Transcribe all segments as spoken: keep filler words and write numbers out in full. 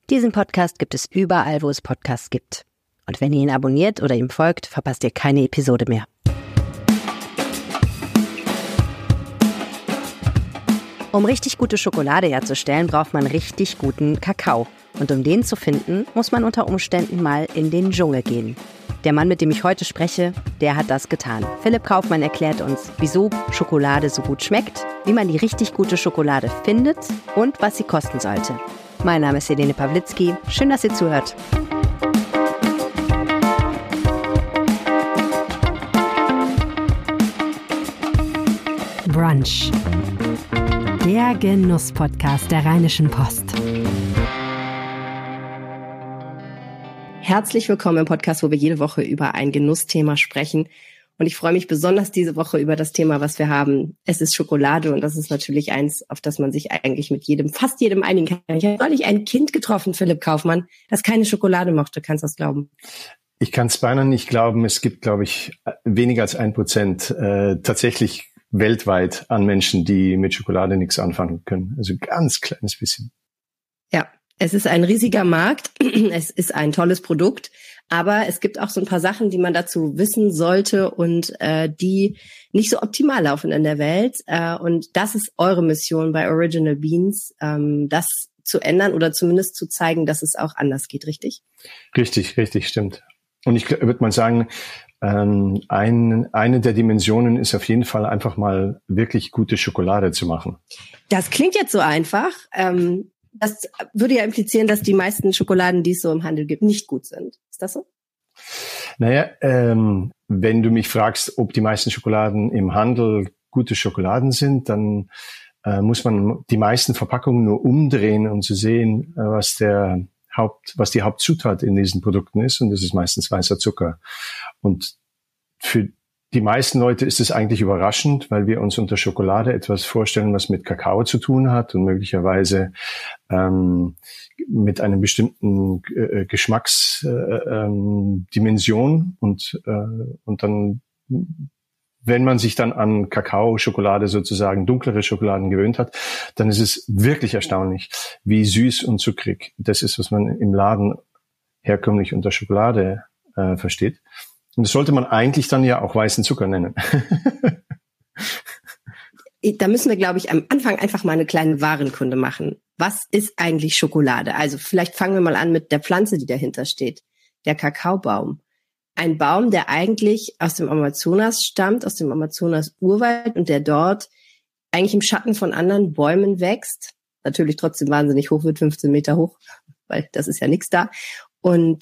Diesen Podcast gibt es überall, wo es Podcasts gibt. Und wenn ihr ihn abonniert oder ihm folgt, verpasst ihr keine Episode mehr. Um richtig gute Schokolade herzustellen, braucht man richtig guten Kakao. Und um den zu finden, muss man unter Umständen mal in den Dschungel gehen. Der Mann, mit dem ich heute spreche, der hat das getan. Philipp Kaufmann erklärt uns, wieso Schokolade so gut schmeckt, wie man die richtig gute Schokolade findet und was sie kosten sollte. Mein Name ist Helene Pawlitzki. Schön, dass ihr zuhört. Brunch. Der Genuss-Podcast der Rheinischen Post. Herzlich willkommen im Podcast, wo wir jede Woche über ein Genussthema sprechen. Und ich freue mich besonders diese Woche über das Thema, was wir haben. Es ist Schokolade und das ist natürlich eins, auf das man sich eigentlich mit jedem, fast jedem einigen kann. Ich habe neulich ein Kind getroffen, Philipp Kaufmann, das keine Schokolade mochte. Kannst du das glauben? Ich kann es beinahe nicht glauben. Es gibt, glaube ich, weniger als ein Prozent äh, tatsächlich weltweit an Menschen, die mit Schokolade nichts anfangen können. Also ganz kleines bisschen. Ja. Es ist ein riesiger Markt, es ist ein tolles Produkt, aber es gibt auch so ein paar Sachen, die man dazu wissen sollte und äh, die nicht so optimal laufen in der Welt. Äh, und das ist eure Mission bei Original Beans, ähm, das zu ändern oder zumindest zu zeigen, dass es auch anders geht, richtig? Richtig, richtig, stimmt. Und ich würde mal sagen, ähm, ein, eine der Dimensionen ist auf jeden Fall einfach mal wirklich gute Schokolade zu machen. Das klingt jetzt so einfach. Ähm, Das würde ja implizieren, dass die meisten Schokoladen, die es so im Handel gibt, nicht gut sind. Ist das so? Naja, ähm, wenn du mich fragst, ob die meisten Schokoladen im Handel gute Schokoladen sind, dann äh, muss man die meisten Verpackungen nur umdrehen, um zu sehen, äh, was der Haupt, was die Hauptzutat in diesen Produkten ist. Und das ist meistens weißer Zucker. Und für die meisten Leute ist es eigentlich überraschend, weil wir uns unter Schokolade etwas vorstellen, was mit Kakao zu tun hat und möglicherweise ähm, mit einer bestimmten äh, Geschmacksdimension. Äh, ähm, und, äh, und dann, wenn man sich dann an Kakao, Schokolade sozusagen, dunklere Schokoladen gewöhnt hat, dann ist es wirklich erstaunlich, wie süß und zuckrig das ist, was man im Laden herkömmlich unter Schokolade äh, versteht. Und das sollte man eigentlich dann ja auch weißen Zucker nennen. Da müssen wir, glaube ich, am Anfang einfach mal eine kleine Warenkunde machen. Was ist eigentlich Schokolade? Also vielleicht fangen wir mal an mit der Pflanze, die dahinter steht. Der Kakaobaum. Ein Baum, der eigentlich aus dem Amazonas stammt, aus dem Amazonas-Urwald und der dort eigentlich im Schatten von anderen Bäumen wächst. Natürlich trotzdem wahnsinnig hoch wird, fünfzehn Meter hoch, weil das ist ja nichts da. Und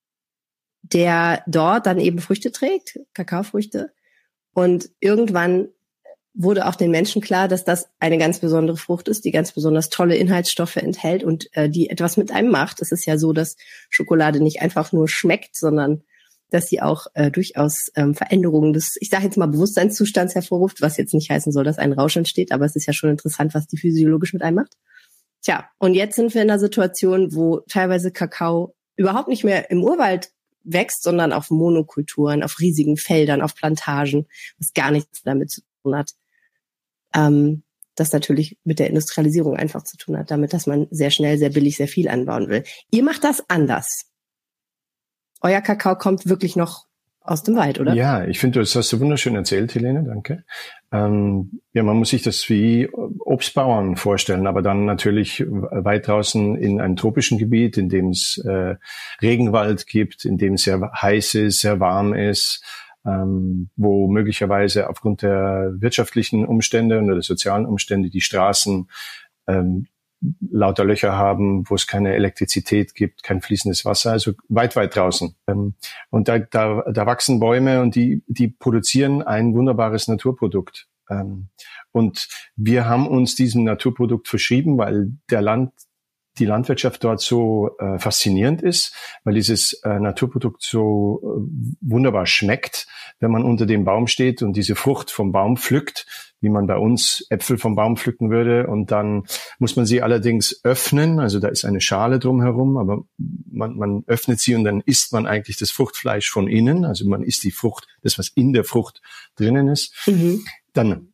der dort dann eben Früchte trägt, Kakaofrüchte. Und irgendwann wurde auch den Menschen klar, dass das eine ganz besondere Frucht ist, die ganz besonders tolle Inhaltsstoffe enthält und äh, die etwas mit einem macht. Es ist ja so, dass Schokolade nicht einfach nur schmeckt, sondern dass sie auch äh, durchaus ähm, Veränderungen des, ich sage jetzt mal, Bewusstseinszustands hervorruft, was jetzt nicht heißen soll, dass ein Rausch entsteht, aber es ist ja schon interessant, was die physiologisch mit einem macht. Tja, und jetzt sind wir in einer Situation, wo teilweise Kakao überhaupt nicht mehr im Urwald wächst, sondern auf Monokulturen, auf riesigen Feldern, auf Plantagen, was gar nichts damit zu tun hat. Ähm, das natürlich mit der Industrialisierung einfach zu tun hat, damit, dass man sehr schnell, sehr billig, sehr viel anbauen will. Ihr macht das anders. Euer Kakao kommt wirklich noch aus dem Wald, oder? Ja, ich finde, das hast du wunderschön erzählt, Helene, danke. Ähm, ja, man muss sich das wie Obstbauern vorstellen, aber dann natürlich weit draußen in einem tropischen Gebiet, in dem es äh, Regenwald gibt, in dem es sehr heiß ist, sehr warm ist, ähm, wo möglicherweise aufgrund der wirtschaftlichen Umstände oder der sozialen Umstände die Straßen ähm, lauter Löcher haben, wo es keine Elektrizität gibt, kein fließendes Wasser, also weit, weit draußen. Und da, da, da wachsen Bäume und die, die produzieren ein wunderbares Naturprodukt. Und wir haben uns diesem Naturprodukt verschrieben, weil der Land, die Landwirtschaft dort so äh, faszinierend ist, weil dieses äh, Naturprodukt so äh, wunderbar schmeckt, wenn man unter dem Baum steht und diese Frucht vom Baum pflückt, wie man bei uns Äpfel vom Baum pflücken würde. Und dann muss man sie allerdings öffnen, also da ist eine Schale drumherum, aber man, man öffnet sie und dann isst man eigentlich das Fruchtfleisch von innen, also man isst die Frucht, das was in der Frucht drinnen ist. Mhm. Dann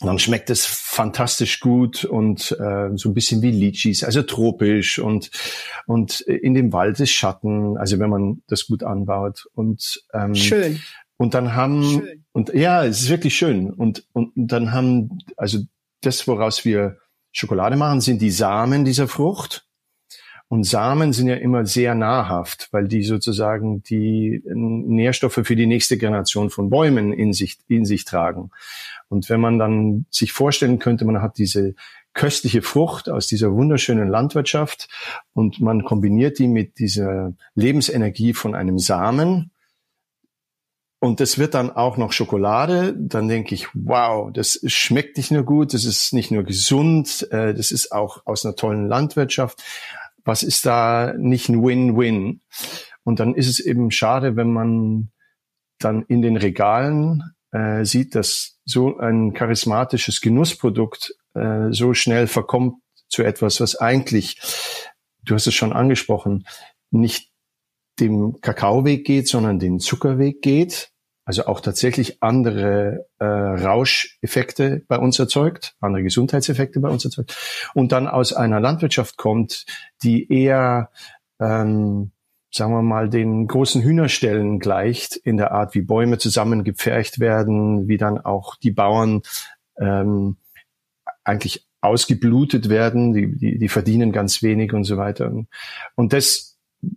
Und dann schmeckt es fantastisch gut und äh, so ein bisschen wie Litschis, also tropisch und und in dem Wald ist Schatten, also wenn man das gut anbaut und ähm, schön. Und dann haben schön. und ja, es ist wirklich schön und und dann haben also das, woraus wir Schokolade machen, sind die Samen dieser Frucht. Und Samen sind ja immer sehr nahrhaft, weil die sozusagen die Nährstoffe für die nächste Generation von Bäumen in sich, in sich tragen. Und wenn man dann sich vorstellen könnte, man hat diese köstliche Frucht aus dieser wunderschönen Landwirtschaft und man kombiniert die mit dieser Lebensenergie von einem Samen und das wird dann auch noch Schokolade, dann denke ich, wow, das schmeckt nicht nur gut, das ist nicht nur gesund, das ist auch aus einer tollen Landwirtschaft. Was ist da nicht ein Win-Win? Und dann ist es eben schade, wenn man dann in den Regalen äh, sieht, dass so ein charismatisches Genussprodukt äh, so schnell verkommt zu etwas, was eigentlich, du hast es schon angesprochen, nicht dem Kakaoweg geht, sondern den Zuckerweg geht. Also auch tatsächlich andere äh, Rauscheffekte bei uns erzeugt, andere Gesundheitseffekte bei uns erzeugt und dann aus einer Landwirtschaft kommt, die eher, ähm, sagen wir mal, den großen Hühnerställen gleicht in der Art, wie Bäume zusammengepfercht werden, wie dann auch die Bauern ähm, eigentlich ausgeblutet werden, die, die, die verdienen ganz wenig und so weiter. Und das,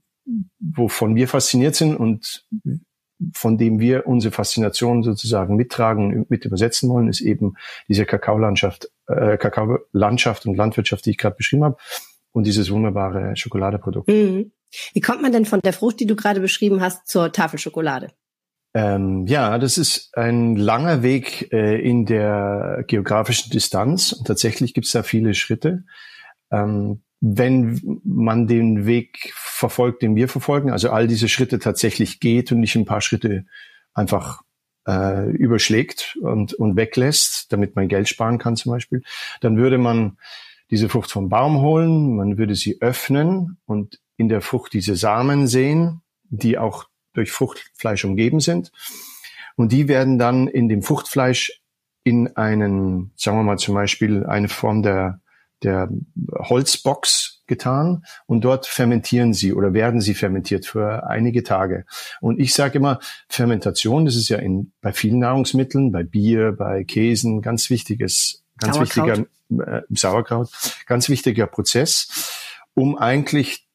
wovon wir fasziniert sind und von dem wir unsere Faszination sozusagen mittragen und mit übersetzen wollen, ist eben diese Kakaolandschaft, äh, Kakaolandschaft und Landwirtschaft, die ich gerade beschrieben habe, und dieses wunderbare Schokoladeprodukt. Mhm. Wie kommt man denn von der Frucht, die du gerade beschrieben hast, zur Tafelschokolade? Ähm, ja, das ist ein langer Weg äh, in der geografischen Distanz und tatsächlich gibt es da viele Schritte. Ähm, wenn man den Weg verfolgt, den wir verfolgen, also all diese Schritte tatsächlich geht und nicht ein paar Schritte einfach äh, überschlägt und, und weglässt, damit man Geld sparen kann zum Beispiel, dann würde man diese Frucht vom Baum holen, man würde sie öffnen und in der Frucht diese Samen sehen, die auch durch Fruchtfleisch umgeben sind. Und die werden dann in dem Fruchtfleisch in einen, sagen wir mal zum Beispiel eine Form der der Holzbox getan und dort fermentieren sie oder werden sie fermentiert für einige Tage. Und ich sage immer, Fermentation, das ist ja in, bei vielen Nahrungsmitteln, bei Bier, bei Käsen, ganz wichtiges, ganz Sauerkraut. wichtiger, äh, Sauerkraut, ganz wichtiger Prozess, um eigentlich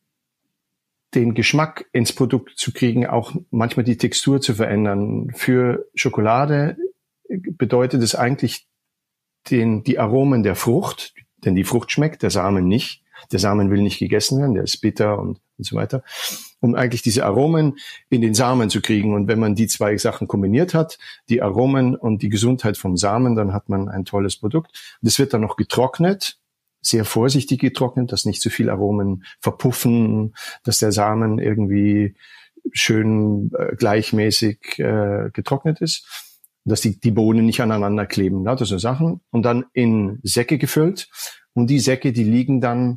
den Geschmack ins Produkt zu kriegen, auch manchmal die Textur zu verändern. Für Schokolade bedeutet es eigentlich den, die Aromen der Frucht, denn die Frucht schmeckt, der Samen nicht. Der Samen will nicht gegessen werden, der ist bitter und, und so weiter. Um eigentlich diese Aromen in den Samen zu kriegen. Und wenn man die zwei Sachen kombiniert hat, die Aromen und die Gesundheit vom Samen, dann hat man ein tolles Produkt. Das wird dann noch getrocknet, sehr vorsichtig getrocknet, dass nicht zu viel Aromen verpuffen, dass der Samen irgendwie schön äh, gleichmäßig äh, getrocknet ist. Dass die, die Bohnen nicht aneinander kleben, lauter so Sachen. Und dann in Säcke gefüllt. Und die Säcke, die liegen dann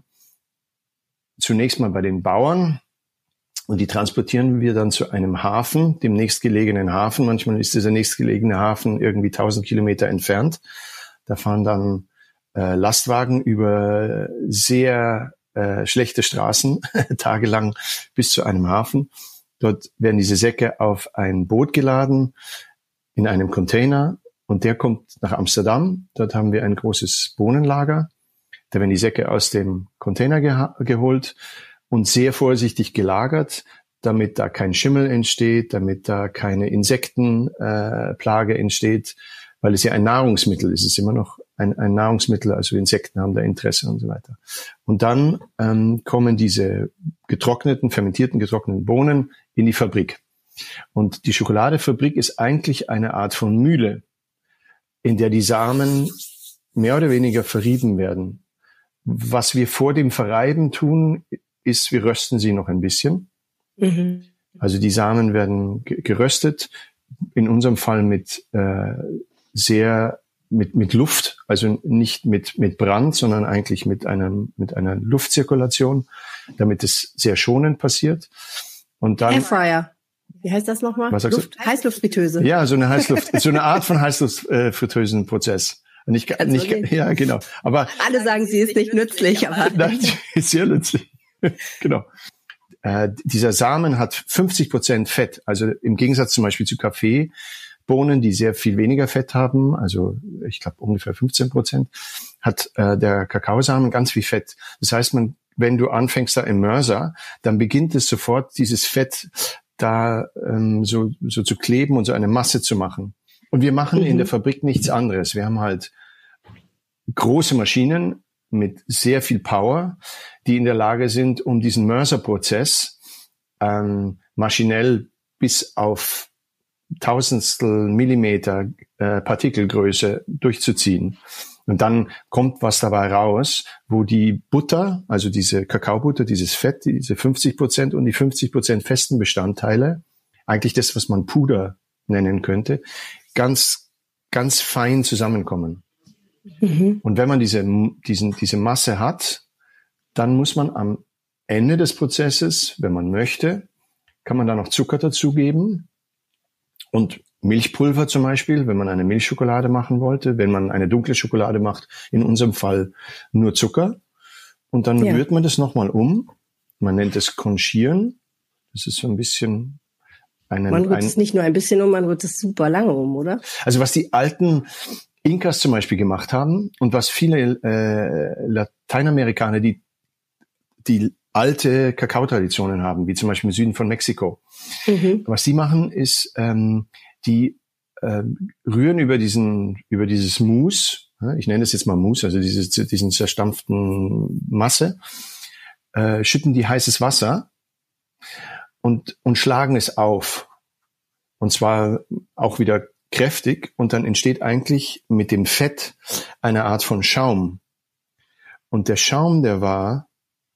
zunächst mal bei den Bauern. Und die transportieren wir dann zu einem Hafen, dem nächstgelegenen Hafen. Manchmal ist dieser nächstgelegene Hafen irgendwie tausend Kilometer entfernt. Da fahren dann äh, Lastwagen über sehr äh, schlechte Straßen, tagelang bis zu einem Hafen. Dort werden diese Säcke auf ein Boot geladen, in einem Container, und der kommt nach Amsterdam. Dort haben wir ein großes Bohnenlager. Da werden die Säcke aus dem Container geha- geholt und sehr vorsichtig gelagert, damit da kein Schimmel entsteht, damit da keine Insektenplage äh, entsteht, weil es ja ein Nahrungsmittel ist. Es ist immer noch ein, ein Nahrungsmittel, also Insekten haben da Interesse und so weiter. Und dann ähm, kommen diese getrockneten, fermentierten, getrockneten Bohnen in die Fabrik. Und die Schokoladefabrik ist eigentlich eine Art von Mühle, in der die Samen mehr oder weniger verrieben werden. Was wir vor dem Verreiben tun, ist, wir rösten sie noch ein bisschen. Mhm. Also die Samen werden ge- geröstet, in unserem Fall mit äh, sehr mit mit Luft, also nicht mit mit Brand, sondern eigentlich mit einem mit einer Luftzirkulation, damit es sehr schonend passiert. Und dann Airfryer. Wie heißt das nochmal? Was sagst Luft, du? Heißluftfritteuse. Ja, so eine Heißluft, so eine Art von Heißluftfritteusenprozess. Nicht, nicht, ja, genau. Aber alle sagen, sie ist nicht nützlich, aber nein, sie ist sehr nützlich. Genau. Äh, dieser Samen hat fünfzig Prozent Fett. Also im Gegensatz zum Beispiel zu Kaffeebohnen, die sehr viel weniger Fett haben, also ich glaube ungefähr fünfzehn Prozent, hat äh, der Kakaosamen ganz viel Fett. Das heißt, man, wenn du anfängst da im Mörser, dann beginnt es sofort, dieses Fett da ähm, so, so zu kleben und so eine Masse zu machen. Und wir machen mhm. in der Fabrik nichts anderes. Wir haben halt große Maschinen mit sehr viel Power, die in der Lage sind, um diesen Mörserprozess ähm, maschinell bis auf Tausendstel Millimeter äh, Partikelgröße durchzuziehen. Und dann kommt was dabei raus, wo die Butter, also diese Kakaobutter, dieses Fett, diese fünfzig Prozent und die fünfzig Prozent festen Bestandteile, eigentlich das, was man Puder nennen könnte, ganz, ganz fein zusammenkommen. Mhm. Und wenn man diese, diesen, diese Masse hat, dann muss man am Ende des Prozesses, wenn man möchte, kann man da noch Zucker dazugeben und Milchpulver zum Beispiel, wenn man eine Milchschokolade machen wollte, wenn man eine dunkle Schokolade macht, in unserem Fall nur Zucker. Und dann ja. rührt man das nochmal um. Man nennt es Conchieren. Das ist so ein bisschen einen, Man rührt ein, es nicht nur ein bisschen um, man rührt es super lange um, oder? Also was die alten Inkas zum Beispiel gemacht haben und was viele äh, Lateinamerikaner, die die alte Kakaotraditionen haben, wie zum Beispiel im Süden von Mexiko. Mhm. Was die machen, ist, ähm, die äh, rühren über diesen, über dieses Mousse, ich nenne es jetzt mal Mousse, also dieses, diesen zerstampften Masse, äh, schütten die heißes Wasser und, und schlagen es auf. Und zwar auch wieder kräftig, und dann entsteht eigentlich mit dem Fett eine Art von Schaum. Und der Schaum, der war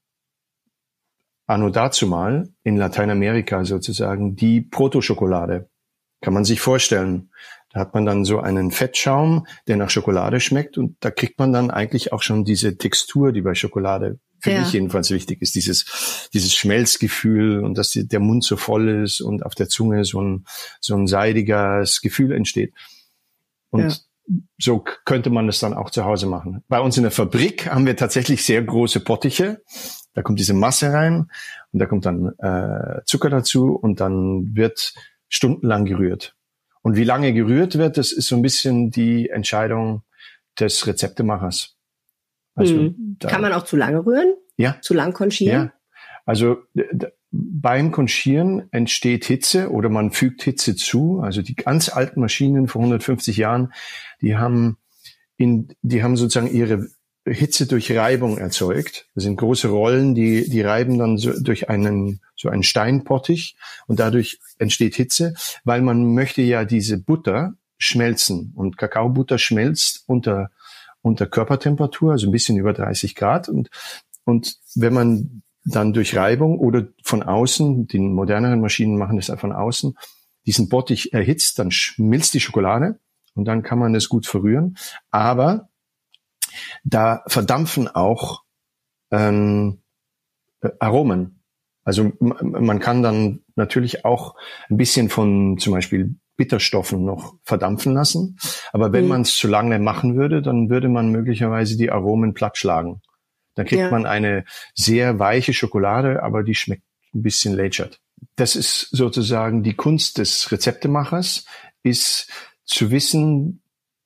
anno dazumal in Lateinamerika sozusagen die Protoschokolade. Kann man sich vorstellen. Da hat man dann so einen Fettschaum, der nach Schokolade schmeckt, und da kriegt man dann eigentlich auch schon diese Textur, die bei Schokolade für ja. mich jedenfalls wichtig ist. Dieses, dieses Schmelzgefühl, und dass die, der Mund so voll ist und auf der Zunge so ein, so ein seidiges Gefühl entsteht. Und ja. so könnte man das dann auch zu Hause machen. Bei uns in der Fabrik haben wir tatsächlich sehr große Pottiche. Da kommt diese Masse rein und da kommt dann äh, Zucker dazu, und dann wird stundenlang gerührt. Und wie lange gerührt wird, das ist so ein bisschen die Entscheidung des Rezeptemachers. Also hm. da, kann man auch zu lange rühren? Ja. Zu lang konchieren? Ja. Also d- beim Konchieren entsteht Hitze, oder man fügt Hitze zu. Also die ganz alten Maschinen vor hundertfünfzig Jahren, die haben in, die haben sozusagen ihre Hitze durch Reibung erzeugt. Das sind große Rollen, die, die reiben dann so durch einen, so einen Steinpottich, und dadurch entsteht Hitze, weil man möchte ja diese Butter schmelzen, und Kakaobutter schmelzt unter, unter Körpertemperatur, also ein bisschen über dreißig Grad, und, und wenn man dann durch Reibung oder von außen, die moderneren Maschinen machen das von außen, diesen Bottich erhitzt, dann schmilzt die Schokolade, und dann kann man es gut verrühren, aber da verdampfen auch ähm, Aromen. Also m- man kann dann natürlich auch ein bisschen von zum Beispiel Bitterstoffen noch verdampfen lassen. Aber wenn mhm. man es zu lange machen würde, dann würde man möglicherweise die Aromen plattschlagen. Dann kriegt ja. man eine sehr weiche Schokolade, aber die schmeckt ein bisschen lätschert. Das ist sozusagen die Kunst des Rezeptemachers, ist zu wissen,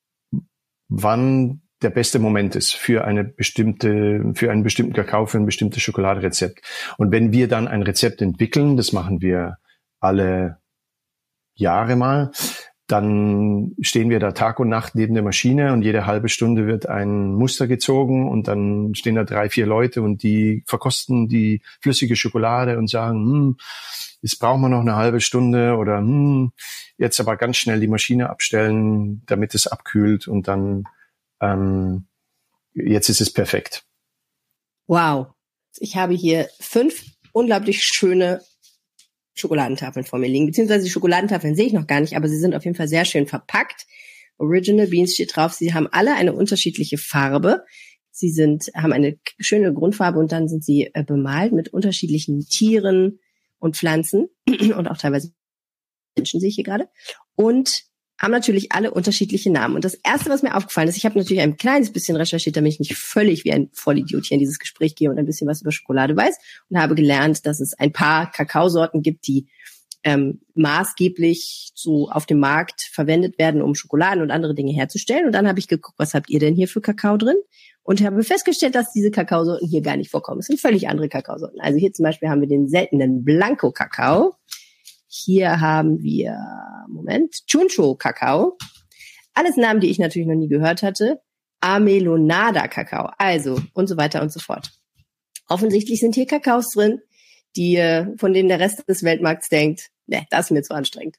wann der beste Moment ist für eine bestimmte, für einen bestimmten Kakao, für ein bestimmtes Schokoladerezept. Und wenn wir dann ein Rezept entwickeln, das machen wir alle Jahre mal, dann stehen wir da Tag und Nacht neben der Maschine, und jede halbe Stunde wird ein Muster gezogen, und dann stehen da drei, vier Leute, und die verkosten die flüssige Schokolade und sagen, hm, jetzt brauchen wir noch eine halbe Stunde, oder hm, jetzt aber ganz schnell die Maschine abstellen, damit es abkühlt, und dann ähm, jetzt ist es perfekt. Wow. Ich habe hier fünf unglaublich schöne Schokoladentafeln vor mir liegen, beziehungsweise die Schokoladentafeln sehe ich noch gar nicht, aber sie sind auf jeden Fall sehr schön verpackt. Original Beans steht drauf. Sie haben alle eine unterschiedliche Farbe. Sie sind, haben eine schöne Grundfarbe, und dann sind sie äh, bemalt mit unterschiedlichen Tieren und Pflanzen und auch teilweise Menschen, sehe ich hier gerade. Und haben natürlich alle unterschiedliche Namen. Und das Erste, was mir aufgefallen ist, ich habe natürlich ein kleines bisschen recherchiert, damit ich nicht völlig wie ein Vollidiot hier in dieses Gespräch gehe und ein bisschen was über Schokolade weiß und habe gelernt, dass es ein paar Kakaosorten gibt, die ähm, maßgeblich so auf dem Markt verwendet werden, um Schokoladen und andere Dinge herzustellen. Und dann habe ich geguckt, was habt ihr denn hier für Kakao drin? Und habe festgestellt, dass diese Kakaosorten hier gar nicht vorkommen. Es sind völlig andere Kakaosorten. Also hier zum Beispiel haben wir den seltenen Blanco-Kakao. Hier haben wir, Moment, Chuncho-Kakao. Alles Namen, die ich natürlich noch nie gehört hatte. Amelonada-Kakao. Also und so weiter und so fort. Offensichtlich sind hier Kakaos drin, die, von denen der Rest des Weltmarkts denkt, ne, das ist mir zu anstrengend.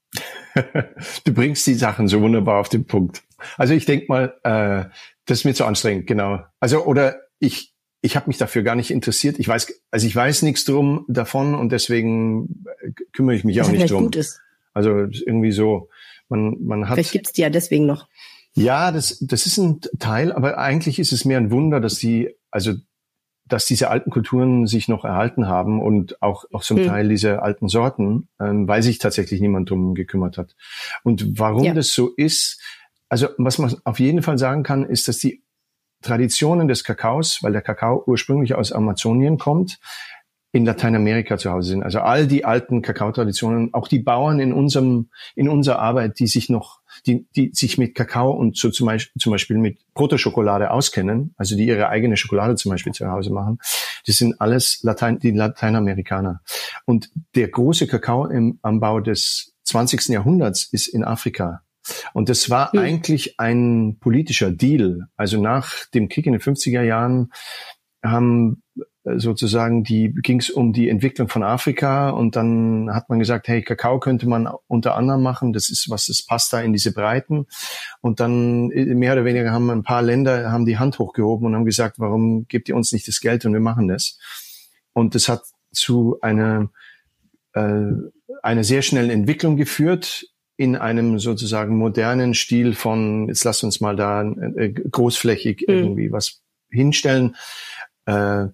Du bringst die Sachen so wunderbar auf den Punkt. Also ich denke mal, äh, das ist mir zu anstrengend, genau. Also oder ich ich habe mich dafür gar nicht interessiert. Ich weiß, also ich weiß nichts drum davon und deswegen kümmere ich mich auch nicht drum. Gut ist. Also irgendwie so, man man hat. Vielleicht gibt's die ja deswegen noch. Ja, das das ist ein Teil, aber eigentlich ist es mehr ein Wunder, dass die also dass diese alten Kulturen sich noch erhalten haben und auch auch zum hm. Teil diese alten Sorten, ähm, weil sich tatsächlich niemand drum gekümmert hat. Und warum ja. das so ist, also was man auf jeden Fall sagen kann, ist, dass die Traditionen des Kakaos, weil der Kakao ursprünglich aus Amazonien kommt, in Lateinamerika zu Hause sind. Also all die alten Kakaotraditionen, auch die Bauern in unserem, in unserer Arbeit, die sich noch, die, die sich mit Kakao und so zum Beispiel, zum Beispiel mit Protoschokolade auskennen, also die ihre eigene Schokolade zum Beispiel zu Hause machen, das sind alles Latein, die Lateinamerikaner. Und der große Kakao im Anbau des zwanzigsten Jahrhunderts ist in Afrika. Und das war mhm. eigentlich ein politischer Deal. Also nach dem Krieg in den fünfziger Jahren haben sozusagen die ging es um die Entwicklung von Afrika und dann hat man gesagt, hey, Kakao könnte man unter anderem machen, das ist was, das passt da in diese Breiten. Und dann mehr oder weniger haben ein paar Länder haben die Hand hochgehoben und haben gesagt, warum gebt ihr uns nicht das Geld und wir machen das. Und das hat zu einer äh, einer sehr schnellen Entwicklung geführt in einem sozusagen modernen Stil von, jetzt lasst uns mal da äh, großflächig mhm. irgendwie was hinstellen. Äh,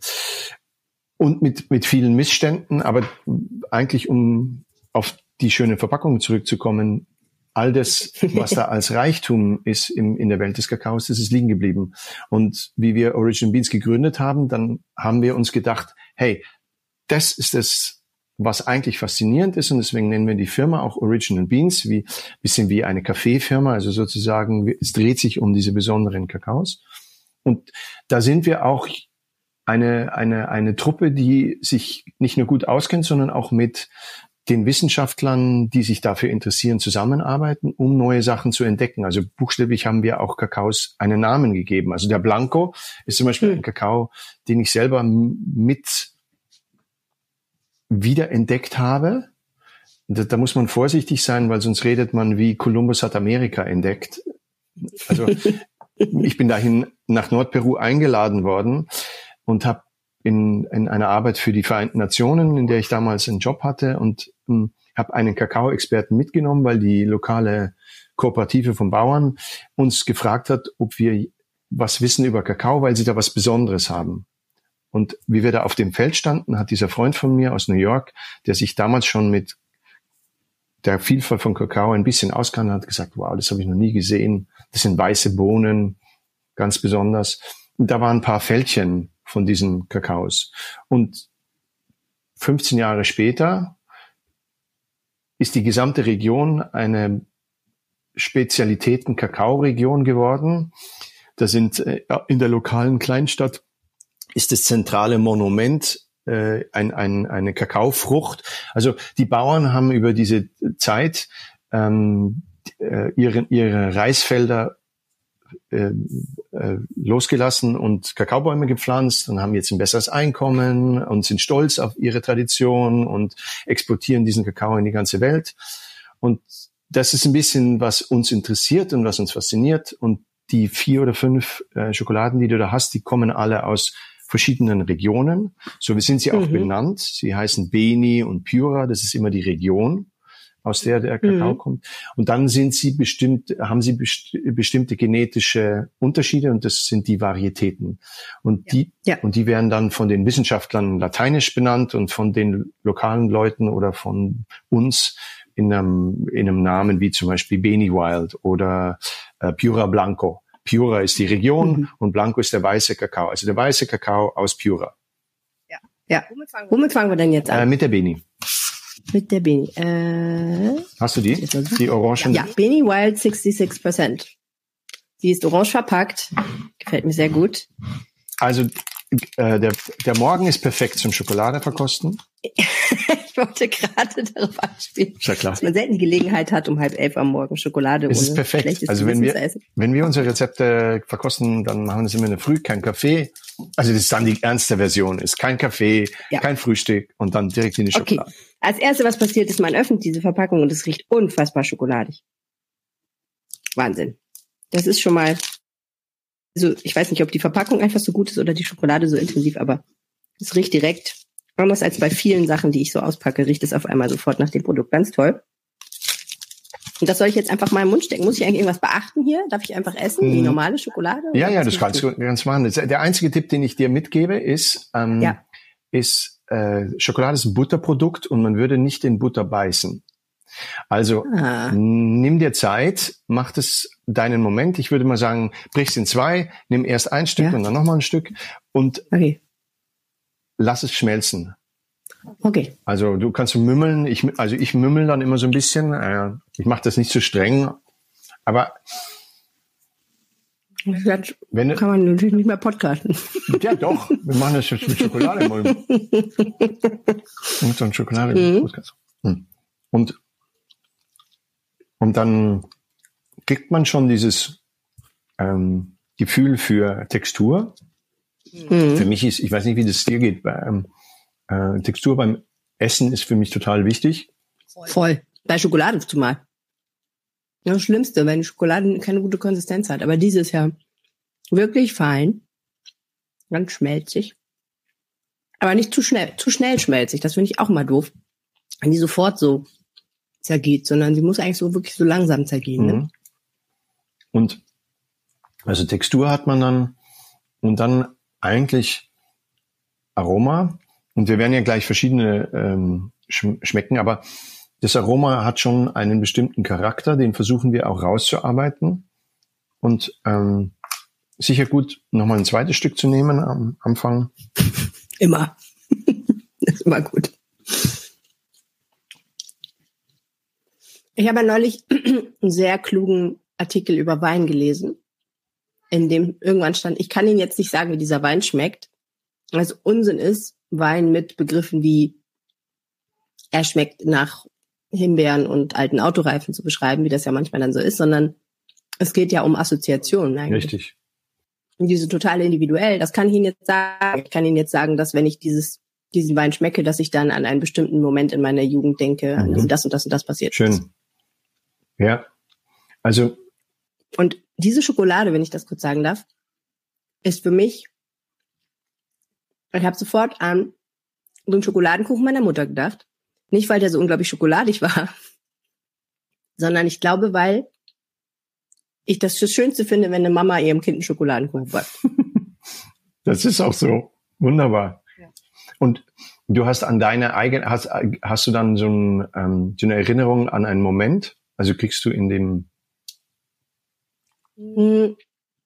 und mit mit vielen Missständen, aber eigentlich, um auf die schöne Verpackung zurückzukommen, all das, was da als Reichtum ist im, in der Welt des Kakaos, das ist liegen geblieben. Und wie wir Original Beans gegründet haben, dann haben wir uns gedacht, hey, das ist das, was eigentlich faszinierend ist, und deswegen nennen wir die Firma auch Original Beans, wie bisschen wie eine Kaffeefirma, also sozusagen, es dreht sich um diese besonderen Kakaos. Und da sind wir auch eine eine eine Truppe, die sich nicht nur gut auskennt, sondern auch mit den Wissenschaftlern, die sich dafür interessieren, zusammenarbeiten, um neue Sachen zu entdecken. Also buchstäblich haben wir auch Kakaos einen Namen gegeben. Also der Blanco ist zum Beispiel ein Kakao, den ich selber mit wiederentdeckt habe. Da, da muss man vorsichtig sein, weil sonst redet man wie Kolumbus hat Amerika entdeckt. Also ich bin dahin nach Nordperu eingeladen worden und habe in, in einer Arbeit für die Vereinten Nationen, in der ich damals einen Job hatte, und um, habe einen Kakao-Experten mitgenommen, weil die lokale Kooperative von Bauern uns gefragt hat, ob wir was wissen über Kakao, weil sie da was Besonderes haben. Und wie wir da auf dem Feld standen, hat dieser Freund von mir aus New York, der sich damals schon mit der Vielfalt von Kakao ein bisschen auskannte, hat gesagt, wow, das habe ich noch nie gesehen. Das sind weiße Bohnen, ganz besonders. Und da waren ein paar Fältchen von diesen Kakaos. Und fünfzehn Jahre später ist die gesamte Region eine Spezialitäten-Kakao-Region geworden. Da sind äh, in der lokalen Kleinstadt ist das zentrale Monument äh, ein, ein, eine Kakaofrucht. Also die Bauern haben über diese Zeit ähm, äh, ihre, ihre Reisfelder äh, äh, losgelassen und Kakaobäume gepflanzt und haben jetzt ein besseres Einkommen und sind stolz auf ihre Tradition und exportieren diesen Kakao in die ganze Welt. Und das ist ein bisschen, was uns interessiert und was uns fasziniert. Und die vier oder fünf äh, Schokoladen, die du da hast, die kommen alle aus verschiedenen Regionen. So sind sie auch mhm. benannt. Sie heißen Beni und Piura. Das ist immer die Region, aus der der Kakao mhm. kommt. Und dann sind sie bestimmt, haben sie best, bestimmte genetische Unterschiede, und das sind die Varietäten. Und die, ja. Ja. und die werden dann von den Wissenschaftlern lateinisch benannt und von den lokalen Leuten oder von uns in einem, in einem Namen wie zum Beispiel Beni Wild oder äh, Piura Blanco. Piura ist die Region mhm. und Blanco ist der weiße Kakao. Also der weiße Kakao aus Piura. Ja. ja. Womit, fangen wir, Womit fangen wir denn jetzt an? Äh, mit der Beni. Mit der Beni. Äh, Hast du die? Die Orangen? Ja, Beni Wild sechsundsechzig Prozent. Die ist orange verpackt. Gefällt mir sehr gut. Also äh, der, der Morgen ist perfekt zum Schokolade verkosten. Ich wollte gerade darauf anspielen, ja, klar. dass man selten die Gelegenheit hat, um halb elf am Morgen Schokolade es ist perfekt. Also wenn wir, wenn wir unsere Rezepte verkosten, dann machen wir das immer in der Früh, kein Kaffee. Also das ist dann die ernste Version, ist kein Kaffee, ja. kein Frühstück und dann direkt in die Schokolade. Okay. Als Erste, was passiert ist, man öffnet diese Verpackung und es riecht unfassbar schokoladig. Wahnsinn. Das ist schon mal, also ich weiß nicht, ob die Verpackung einfach so gut ist oder die Schokolade so intensiv, aber es riecht direkt, anders als bei vielen Sachen, die ich so auspacke, riecht es auf einmal sofort nach dem Produkt. Ganz toll. Und das soll ich jetzt einfach mal im Mund stecken. Muss ich eigentlich irgendwas beachten hier? Darf ich einfach essen, wie normale Schokolade? Ja, ja, das kannst du ganz machen. Der einzige Tipp, den ich dir mitgebe, ist, ähm, ja. ist äh, Schokolade ist ein Butterprodukt und man würde nicht in Butter beißen. Also ah. nimm dir Zeit, mach das deinen Moment. Ich würde mal sagen, brich's in zwei, nimm erst ein Stück ja. und dann nochmal ein Stück und okay. lass es schmelzen. Okay. Also du kannst mümmeln. Ich, also ich mümmel dann immer so ein bisschen. Äh, ich mache das nicht so streng, aber das wenn, kann man natürlich nicht mehr podcasten. Ja, doch. Wir machen das jetzt mit Schokolade. Mit so einer Schokolade. Mhm. Und Und dann kriegt man schon dieses ähm, Gefühl für Textur. Mhm. Für mich ist, ich weiß nicht, wie das dir geht, bei, ähm, äh, Textur beim Essen ist für mich total wichtig. Voll. Bei Schokolade zumal. Das Schlimmste, wenn die Schokolade keine gute Konsistenz hat. Aber diese ist ja wirklich fein. Ganz schmelzig. Aber nicht zu schnell, zu schnell schmelzig. Das finde ich auch mal doof. Wenn die sofort so zergeht, sondern sie muss eigentlich so wirklich so langsam zergehen. Ne? Und also Textur hat man dann und dann eigentlich Aroma. Und wir werden ja gleich verschiedene ähm, sch- schmecken, aber das Aroma hat schon einen bestimmten Charakter, den versuchen wir auch rauszuarbeiten. Und ähm, sicher gut, nochmal ein zweites Stück zu nehmen am Anfang. Immer. Das ist immer gut. Ich habe neulich einen sehr klugen Artikel über Wein gelesen, in dem irgendwann stand, ich kann Ihnen jetzt nicht sagen, wie dieser Wein schmeckt. Also Unsinn ist, Wein mit Begriffen wie er schmeckt nach Himbeeren und alten Autoreifen zu beschreiben, wie das ja manchmal dann so ist, sondern es geht ja um Assoziationen eigentlich. Richtig. Und diese total individuell, das kann ich Ihnen jetzt sagen. Ich kann Ihnen jetzt sagen, dass wenn ich dieses diesen Wein schmecke, dass ich dann an einen bestimmten Moment in meiner Jugend denke, mhm. an das und das und das passiert Schön. ist. Ja, also. Und diese Schokolade, wenn ich das kurz sagen darf, ist für mich, ich habe sofort an den Schokoladenkuchen meiner Mutter gedacht. Nicht, weil der so unglaublich schokoladig war, sondern ich glaube, weil ich das das Schönste finde, wenn eine Mama ihrem Kind einen Schokoladenkuchen backt. Das ist auch so. Wunderbar. Ja. Und du hast an deine eigene, hast, hast du dann so, ein, ähm, so eine Erinnerung an einen Moment? Also kriegst du in dem... Hm.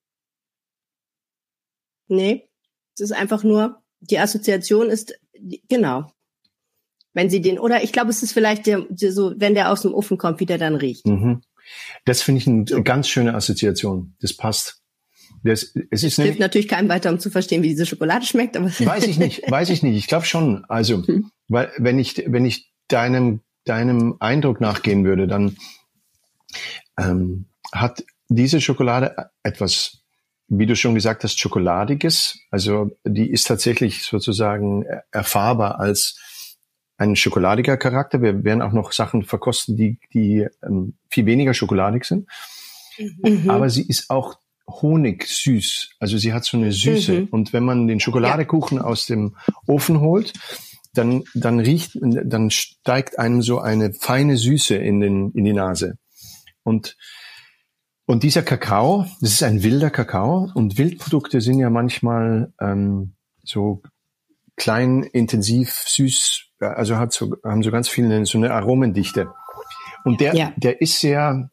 Nee, es ist einfach nur, die Assoziation ist, genau, wenn sie den, oder ich glaube, es ist vielleicht der, der so, wenn der aus dem Ofen kommt, wie der dann riecht. Mhm. Das finde ich eine ganz schöne Assoziation. Das passt. Das, es ist das hilft natürlich keinem weiter, um zu verstehen, wie diese Schokolade schmeckt. Aber weiß ich nicht, weiß ich nicht. Ich glaube schon. Also, hm. weil wenn ich, wenn ich deinem, deinem Eindruck nachgehen würde, dann ähm, hat diese Schokolade etwas, wie du schon gesagt hast, Schokoladiges. Also die ist tatsächlich sozusagen erfahrbar als ein schokoladiger Charakter. Wir werden auch noch Sachen verkosten, die, die ähm, viel weniger schokoladig sind. Mhm. Aber sie ist auch honigsüß. Also sie hat so eine Süße. Mhm. Und wenn man den Schokoladekuchen ja. aus dem Ofen holt, dann, dann riecht, dann steigt einem so eine feine Süße in den, in die Nase. Und, und dieser Kakao, das ist ein wilder Kakao. Und Wildprodukte sind ja manchmal, ähm, so klein, intensiv, süß, also hat so, haben so ganz viele, so eine Aromendichte. Und der, ja. der ist sehr,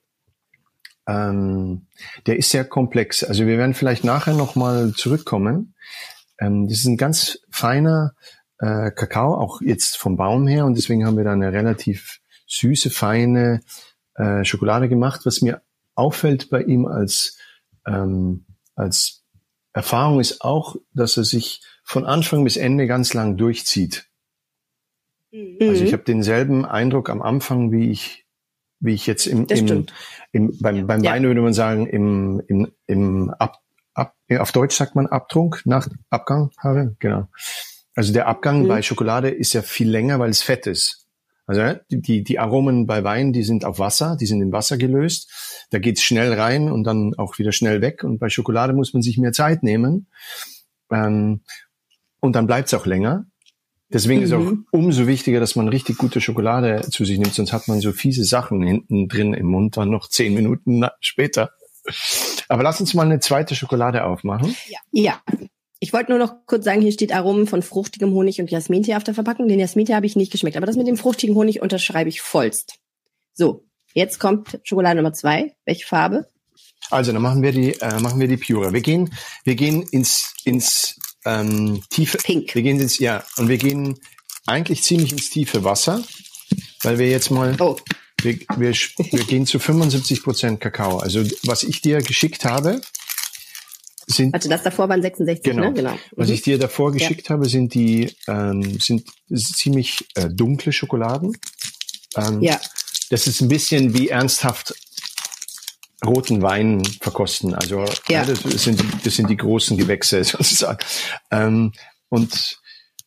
ähm, der ist sehr komplex. Also wir werden vielleicht nachher nochmal zurückkommen. Ähm, das ist ein ganz feiner äh, Kakao, auch jetzt vom Baum her. Und deswegen haben wir da eine relativ süße, feine äh, Schokolade gemacht. Was mir auffällt bei ihm als, ähm, als Erfahrung ist auch, dass er sich von Anfang bis Ende ganz lang durchzieht. Mhm. Also ich habe denselben Eindruck am Anfang, wie ich, wie ich jetzt im, im, im beim, beim ja. Wein würde man sagen, im, im, im Ab, Ab, auf Deutsch sagt man Abtrunk, nach Abgang habe, genau. Also der Abgang mhm. bei Schokolade ist ja viel länger, weil es Fett ist. Also die, die Aromen bei Wein, die sind auf Wasser, die sind in Wasser gelöst. Da geht's schnell rein und dann auch wieder schnell weg. Und bei Schokolade muss man sich mehr Zeit nehmen. Ähm, und dann bleibt's auch länger. Deswegen mhm. ist auch umso wichtiger, dass man richtig gute Schokolade zu sich nimmt. Sonst hat man so fiese Sachen hinten drin im Mund, dann noch zehn Minuten später. Aber lass uns mal eine zweite Schokolade aufmachen. Ja. ja. Ich wollte nur noch kurz sagen, hier steht Aromen von fruchtigem Honig und Jasmintee auf der Verpackung. Den Jasmintee habe ich nicht geschmeckt, aber das mit dem fruchtigen Honig unterschreibe ich vollst. So, jetzt kommt Schokolade Nummer zwei. Welche Farbe? Also, dann machen wir die, äh, machen wir die Pure. Wir gehen, wir gehen ins, ins ähm, tiefe. Pink. Wir gehen ins, ja, und wir gehen eigentlich ziemlich ins tiefe Wasser, weil wir jetzt mal. Oh. Wir, wir, wir gehen zu fünfundsiebzig Prozent Kakao. Also, was ich dir geschickt habe, sind, Warte, das davor waren sechsundsechzig, genau. ne? Genau. Was mhm. ich dir davor geschickt ja. habe, sind die ähm, sind ziemlich äh, dunkle Schokoladen. Ähm, ja. Das ist ein bisschen wie ernsthaft roten Wein verkosten. Also ja. ja, das sind das sind die großen Gewächse sozusagen. Ähm, und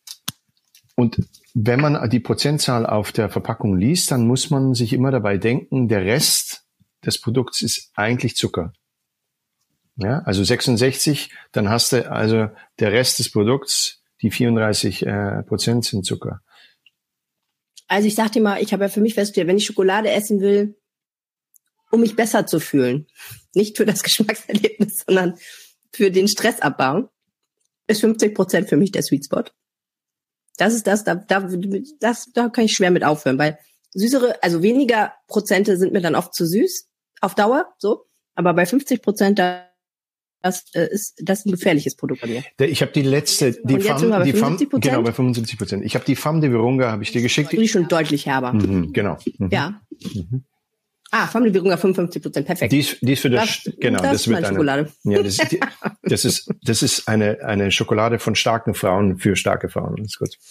und wenn man die Prozentzahl auf der Verpackung liest, dann muss man sich immer dabei denken, der Rest des Produkts ist eigentlich Zucker. Ja, also sechsundsechzig, dann hast du also der Rest des Produkts, die vierunddreißig äh, Prozent sind Zucker. Also ich sag dir mal, ich habe ja für mich festgestellt, wenn ich Schokolade essen will, um mich besser zu fühlen, nicht für das Geschmackserlebnis, sondern für den Stressabbau, ist fünfzig Prozent für mich der Sweet Spot. Das ist das, da, da, das, da kann ich schwer mit aufhören, weil süßere, also weniger Prozente sind mir dann oft zu süß, auf Dauer, so. Aber bei fünfzig Prozent, da Das äh, ist das ist ein gefährliches Produkt bei mir. Ich habe die letzte, die Femme, die Femme, genau bei fünfundsiebzig Prozent. Ich habe die Femme de Virunga, habe ich dir geschickt. Die ist schon deutlich herber. Mhm, genau. Mhm. Ja. Mhm. Ah, Femme de Virunga fünfundfünfzig Prozent, perfekt. Die ist, die ist für das, das genau, das, das wird eine Schokolade. Ja, das ist, die, das ist, das ist eine eine Schokolade von starken Frauen für starke Frauen. Das ist gut.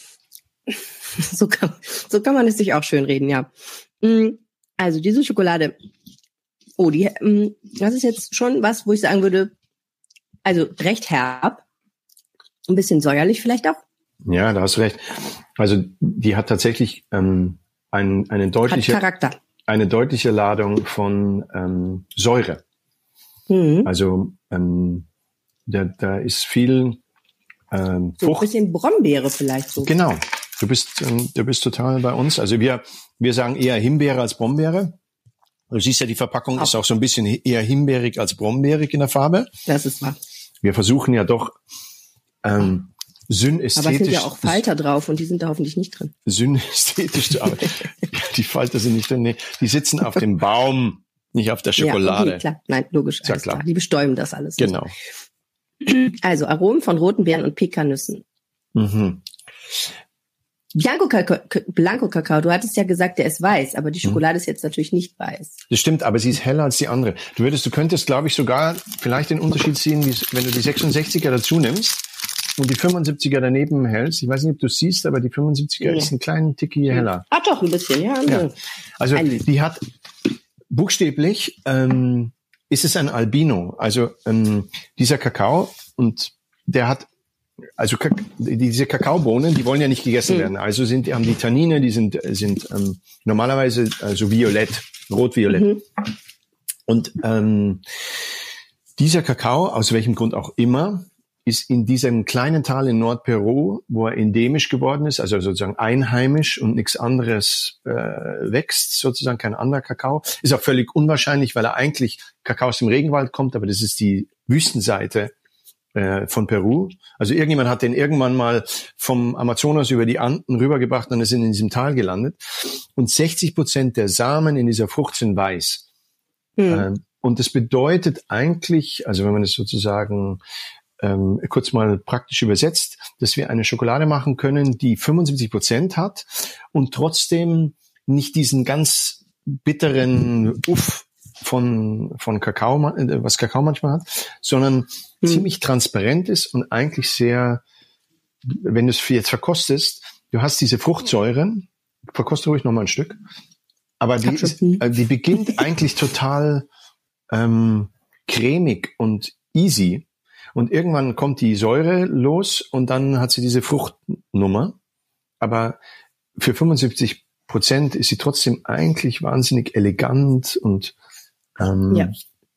so kann so kann man es sich auch schön reden, ja. Also diese Schokolade. Oh, die, das ist jetzt schon was, wo ich sagen würde. Also recht herb, ein bisschen säuerlich vielleicht auch. Ja, da hast du recht. Also die hat tatsächlich ähm, ein, eine deutliche hat Charakter. eine deutliche Ladung von ähm, Säure. Mhm. Also ähm, da, da ist viel ähm, so Frucht. Ein bisschen Brombeere vielleicht so. Genau. Du bist ähm, du bist total bei uns. Also wir wir sagen eher Himbeere als Brombeere. Du siehst ja, die Verpackung ist auch so ein bisschen eher himbeerig als brombeerig in der Farbe. Das ist wahr. Wir versuchen ja doch ähm, synästhetisch. Aber es sind ja auch Falter drauf und die sind da hoffentlich nicht drin. Synästhetisch, aber die Falter sind nicht drin. Nee, die sitzen auf dem Baum, nicht auf der Schokolade. Ja, okay, klar. Nein, logisch. Ja, klar. klar. Die bestäuben das alles. Genau. Also Aromen von roten Beeren und Pekannüssen. Mhm. Bianco Kakao, Blanco Kakao, du hattest ja gesagt, der ist weiß, aber die Schokolade hm. ist jetzt natürlich nicht weiß. Das stimmt, aber sie ist heller als die andere. Du würdest, du könntest, glaube ich, sogar vielleicht den Unterschied sehen, wenn du die sechsundsechziger dazu nimmst und die fünfundsiebziger daneben hältst. Ich weiß nicht, ob du siehst, aber die fünfundsiebziger ja. ist einen kleinen Ticki heller. Ah, doch, ein bisschen, ja. ja. Also die hat buchstäblich ähm, ist es ein Albino. Also ähm, dieser Kakao und der hat Also diese Kakaobohnen, die wollen ja nicht gegessen mhm. werden. Also sind haben die Tannine, die sind sind ähm, normalerweise also violett, rot-violett. Mhm. Und ähm, dieser Kakao, aus welchem Grund auch immer, ist in diesem kleinen Tal in Nordperu, wo er endemisch geworden ist, also sozusagen einheimisch und nichts anderes äh, wächst, sozusagen kein anderer Kakao. Ist auch völlig unwahrscheinlich, weil er eigentlich Kakao aus dem Regenwald kommt, aber das ist die Wüstenseite äh, von Peru. Also irgendjemand hat den irgendwann mal vom Amazonas über die Anden rübergebracht und ist in diesem Tal gelandet. Und sechzig Prozent der Samen in dieser Frucht sind weiß. Hm. Ähm, und das bedeutet eigentlich, also wenn man es sozusagen ähm, kurz mal praktisch übersetzt, dass wir eine Schokolade machen können, die fünfundsiebzig Prozent hat und trotzdem nicht diesen ganz bitteren Uff von von Kakao, was Kakao manchmal hat, sondern hm. ziemlich transparent ist und eigentlich sehr, wenn du es jetzt verkostest, du hast diese Fruchtsäuren, verkoste ruhig noch mal ein Stück, aber die, ist, die beginnt eigentlich total ähm, cremig und easy und irgendwann kommt die Säure los und dann hat sie diese Fruchtnummer, aber für fünfundsiebzig Prozent ist sie trotzdem eigentlich wahnsinnig elegant und ähm, ja.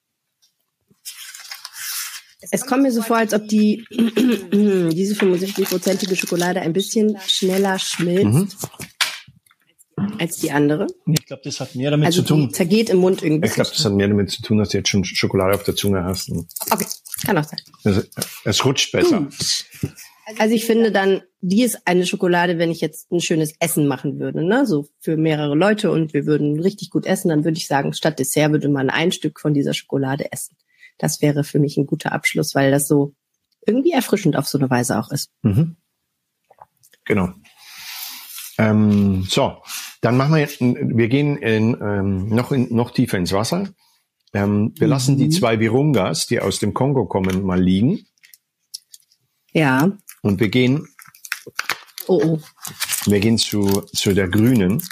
Es kommt mir so vor, als ob die diese fünfundsiebzig-prozentige Schokolade ein bisschen schneller schmilzt mhm. als die andere. Ich glaube, das hat mehr damit also zu tun. Die zergeht im Mund irgendwie. Ich glaube, das hat mehr damit zu tun, dass du jetzt schon Schokolade auf der Zunge hast. Okay, kann auch sein. Also, es rutscht besser. Gut. Also ich finde dann, die ist eine Schokolade, wenn ich jetzt ein schönes Essen machen würde, ne, so für mehrere Leute und wir würden richtig gut essen, dann würde ich sagen, statt Dessert würde man ein Stück von dieser Schokolade essen. Das wäre für mich ein guter Abschluss, weil das so irgendwie erfrischend auf so eine Weise auch ist. Mhm. Genau. Ähm, so, dann machen wir, wir gehen in, ähm, noch in, noch tiefer ins Wasser. Ähm, wir mhm. lassen die zwei Virungas, die aus dem Kongo kommen, mal liegen. Ja. Und wir gehen, oh, oh. wir gehen zu, zu der grünen.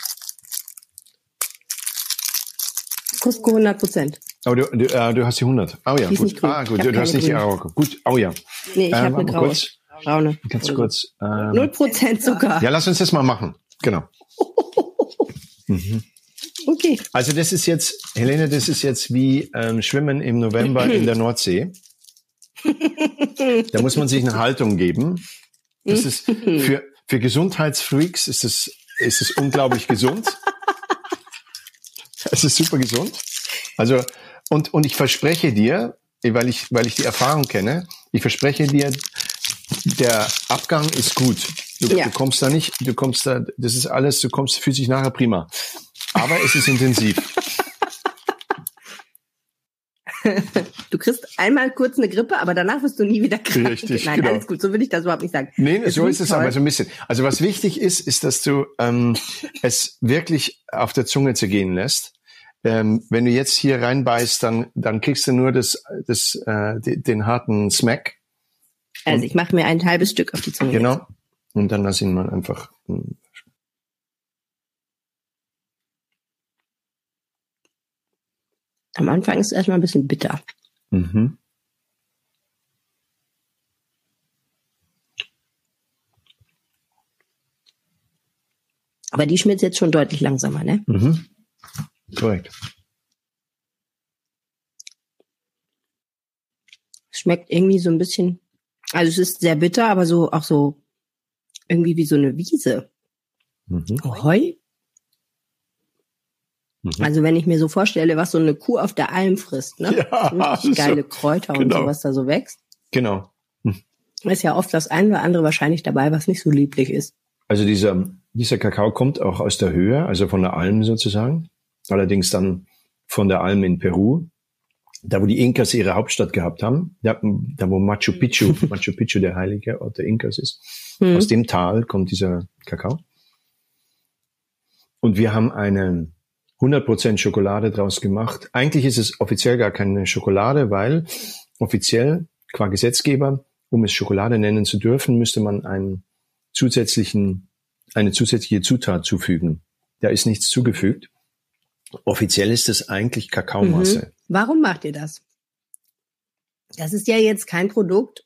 Cusco hundert Prozent. Oh, du, du, äh, du hast die hundert. Oh ja, die gut. Ah, gut, du, du hast nicht die Arauco. Gut, oh ja. Nee, ich äh, habe eine graue. Kurz, braune. Ganz kurz. Ähm, null Prozent Zucker. Ja, lass uns das mal machen. Genau. mhm. Okay. Also das ist jetzt, Helene, das ist jetzt wie ähm, Schwimmen im November in der Nordsee. Da muss man sich eine Haltung geben. Das ist für für Gesundheitsfreaks ist es ist es unglaublich gesund. Es ist super gesund. Also und und ich verspreche dir, weil ich weil ich die Erfahrung kenne, ich verspreche dir, der Abgang ist gut. Du, ja. du kommst da nicht, du kommst da, das ist alles, du kommst, fühlt sich nachher prima. Aber es ist intensiv. Du kriegst einmal kurz eine Grippe, aber danach wirst du nie wieder krank. Richtig, Nein, genau. Alles gut, so will ich das überhaupt nicht sagen. Nee, es so ist es toll. aber so ein bisschen. Also was wichtig ist, ist, dass du ähm, es wirklich auf der Zunge zergehen lässt. Ähm, wenn du jetzt hier reinbeißt, dann dann kriegst du nur das, das äh, den, den harten Smack. Also ich mache mir ein halbes Stück auf die Zunge. Genau. Jetzt. Und dann lass ihn mal einfach. Am Anfang ist es erstmal ein bisschen bitter. Mhm. Aber die schmilzt jetzt schon deutlich langsamer, ne? Mhm. Korrekt. Schmeckt irgendwie so ein bisschen, also es ist sehr bitter, aber so auch so irgendwie wie so eine Wiese. Mhm. Heu? Mhm. Also wenn ich mir so vorstelle, was so eine Kuh auf der Alm frisst, ne? Ja, richtig geile so, Kräuter und genau. so, was da so wächst. Genau. Hm. Ist ja oft das eine oder andere wahrscheinlich dabei, was nicht so lieblich ist. Also dieser, dieser Kakao kommt auch aus der Höhe, also von der Alm sozusagen. Allerdings dann von der Alm in Peru. Da, wo die Inkas ihre Hauptstadt gehabt haben, da, da wo Machu Picchu, Machu Picchu der heilige Ort der Inkas ist. Hm. Aus dem Tal kommt dieser Kakao. Und wir haben eine hundert Prozent Schokolade draus gemacht. Eigentlich ist es offiziell gar keine Schokolade, weil offiziell, qua Gesetzgeber, um es Schokolade nennen zu dürfen, müsste man einen zusätzlichen, eine zusätzliche Zutat zufügen. Da ist nichts zugefügt. Offiziell ist es eigentlich Kakaomasse. Mhm. Warum macht ihr das? Das ist ja jetzt kein Produkt,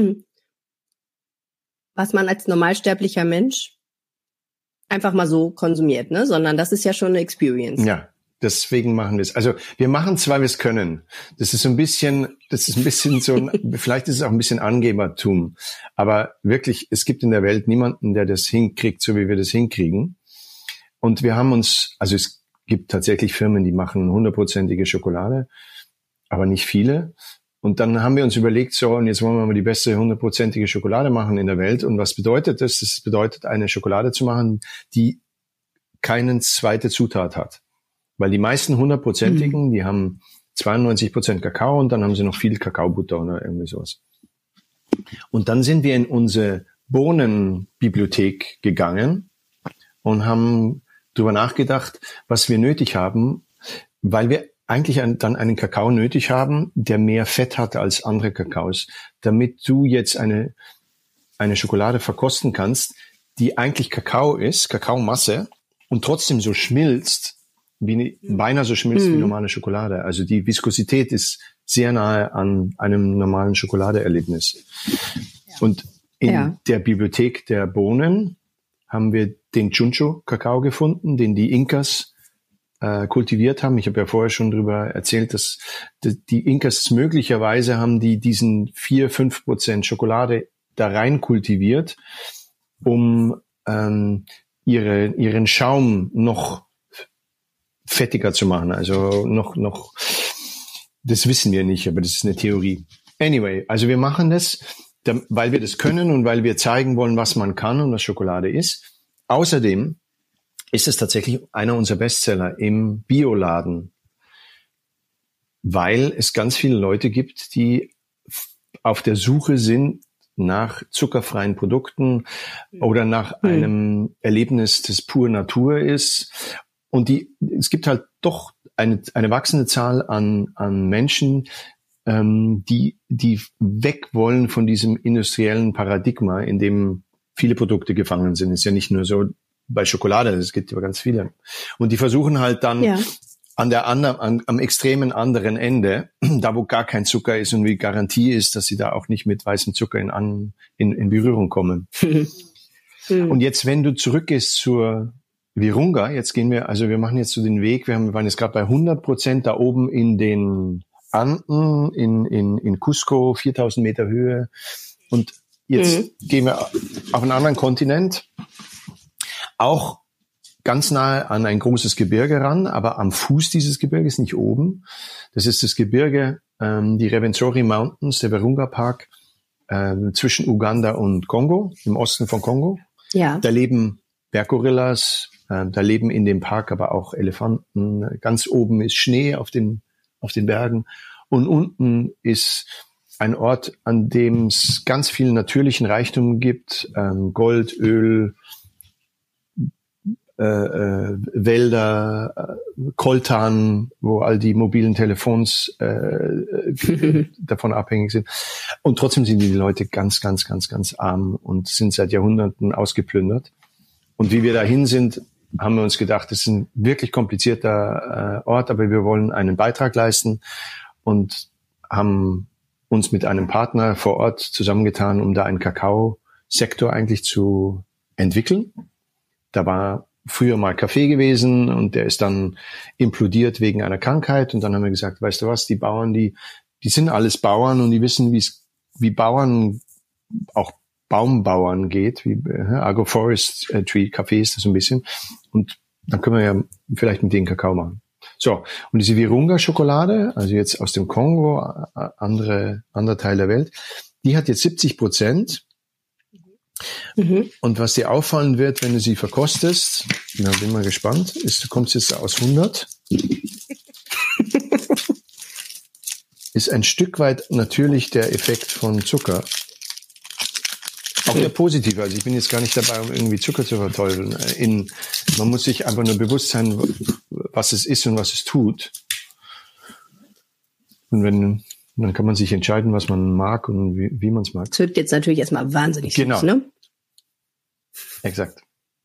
was man als normalsterblicher Mensch einfach mal so konsumiert, ne? Sondern das ist ja schon eine Experience. Ja, deswegen machen wir es. Also wir machen es, weil wir es können. Das ist so ein bisschen, das ist ein bisschen so, ein, vielleicht ist es auch ein bisschen Angebertum. Aber wirklich, es gibt in der Welt niemanden, der das hinkriegt, so wie wir das hinkriegen. Und wir haben uns, also es gibt tatsächlich Firmen, die machen hundertprozentige Schokolade, aber nicht viele. Und dann haben wir uns überlegt, so, und jetzt wollen wir mal die beste hundertprozentige Schokolade machen in der Welt. Und was bedeutet das? Das bedeutet, eine Schokolade zu machen, die keine zweite Zutat hat. Weil die meisten hundertprozentigen, mhm. die haben zweiundneunzig Prozent Kakao und dann haben sie noch viel Kakaobutter oder irgendwie sowas. Und dann sind wir in unsere Bohnenbibliothek gegangen und haben drüber nachgedacht, was wir nötig haben, weil wir eigentlich ein, dann einen Kakao nötig haben, der mehr Fett hat als andere Kakaos, damit du jetzt eine, eine Schokolade verkosten kannst, die eigentlich Kakao ist, Kakaomasse, und trotzdem so schmilzt, wie beinahe so schmilzt mhm. wie normale Schokolade. Also die Viskosität ist sehr nahe an einem normalen Schokoladeerlebnis. Ja. Und in ja. der Bibliothek der Bohnen haben wir den Chuncho-Kakao gefunden, den die Inkas äh, kultiviert haben. Ich habe ja vorher schon darüber erzählt, dass, dass die Inkas möglicherweise haben die diesen vier, fünf Prozent Schokolade da rein kultiviert, um ähm, ihre, ihren Schaum noch fettiger zu machen, also noch, noch, das wissen wir nicht, aber das ist eine Theorie. Anyway, also wir machen das, weil wir das können und weil wir zeigen wollen, was man kann und was Schokolade ist. Außerdem ist es tatsächlich einer unserer Bestseller im Bioladen, weil es ganz viele Leute gibt, die auf der Suche sind nach zuckerfreien Produkten oder nach mhm. einem Erlebnis, das pur Natur ist. Und die, es gibt halt doch eine, eine wachsende Zahl an, an Menschen, ähm, die, die weg wollen von diesem industriellen Paradigma, in dem viele Produkte gefangen sind. Ist ja nicht nur so bei Schokolade, es gibt aber ganz viele. Und die versuchen halt dann ja. an der anderen, an, am extremen anderen Ende, da wo gar kein Zucker ist und wie Garantie ist, dass sie da auch nicht mit weißem Zucker in, an, in, in Berührung kommen. Und jetzt, wenn du zurückgehst zur Virunga, jetzt gehen wir, also wir machen jetzt so den Weg, wir, haben, wir waren jetzt gerade bei hundert Prozent da oben in den Anden, in, in, in Cusco, viertausend Meter Höhe. Und jetzt mhm. gehen wir auf einen anderen Kontinent, auch ganz nahe an ein großes Gebirge ran, aber am Fuß dieses Gebirges, nicht oben. Das ist das Gebirge, ähm, die Rwenzori Mountains, der Virunga Park, ähm, zwischen Uganda und Kongo, im Osten von Kongo. Ja. Da leben Berggorillas, äh, da leben in dem Park aber auch Elefanten. Ganz oben ist Schnee auf den, auf den Bergen. Und unten ist ein Ort, an dem es ganz viel natürlichen Reichtum gibt, ähm, Gold, Öl, Äh, äh, Wälder, äh, Koltan, wo all die mobilen Telefons äh, davon abhängig sind. Und trotzdem sind die Leute ganz, ganz, ganz, ganz arm und sind seit Jahrhunderten ausgeplündert. Und wie wir dahin sind, haben wir uns gedacht, das ist ein wirklich komplizierter äh, Ort, aber wir wollen einen Beitrag leisten und haben uns mit einem Partner vor Ort zusammengetan, um da einen Kakaosektor eigentlich zu entwickeln. Da war früher mal Kaffee gewesen und der ist dann implodiert wegen einer Krankheit und dann haben wir gesagt, weißt du was, die Bauern, die die sind alles Bauern und die wissen, wie es wie Bauern, auch Baumbauern geht, wie äh, Agroforestry Kaffee ist das so ein bisschen und dann können wir ja vielleicht mit denen Kakao machen. So, und diese Virunga-Schokolade, also jetzt aus dem Kongo, andere anderer Teil der Welt, die hat jetzt siebzig Prozent. Mhm. Und was dir auffallen wird, wenn du sie verkostest, na, bin mal gespannt, ist, du kommst jetzt aus hundert, ist ein Stück weit natürlich der Effekt von Zucker. Auch der positive, also ich bin jetzt gar nicht dabei, um irgendwie Zucker zu verteufeln. In, man muss sich einfach nur bewusst sein, was es ist und was es tut. Und wenn dann kann man sich entscheiden, was man mag und wie, wie man es mag. Das wirkt jetzt natürlich erstmal wahnsinnig genau. süß, ne? Exakt.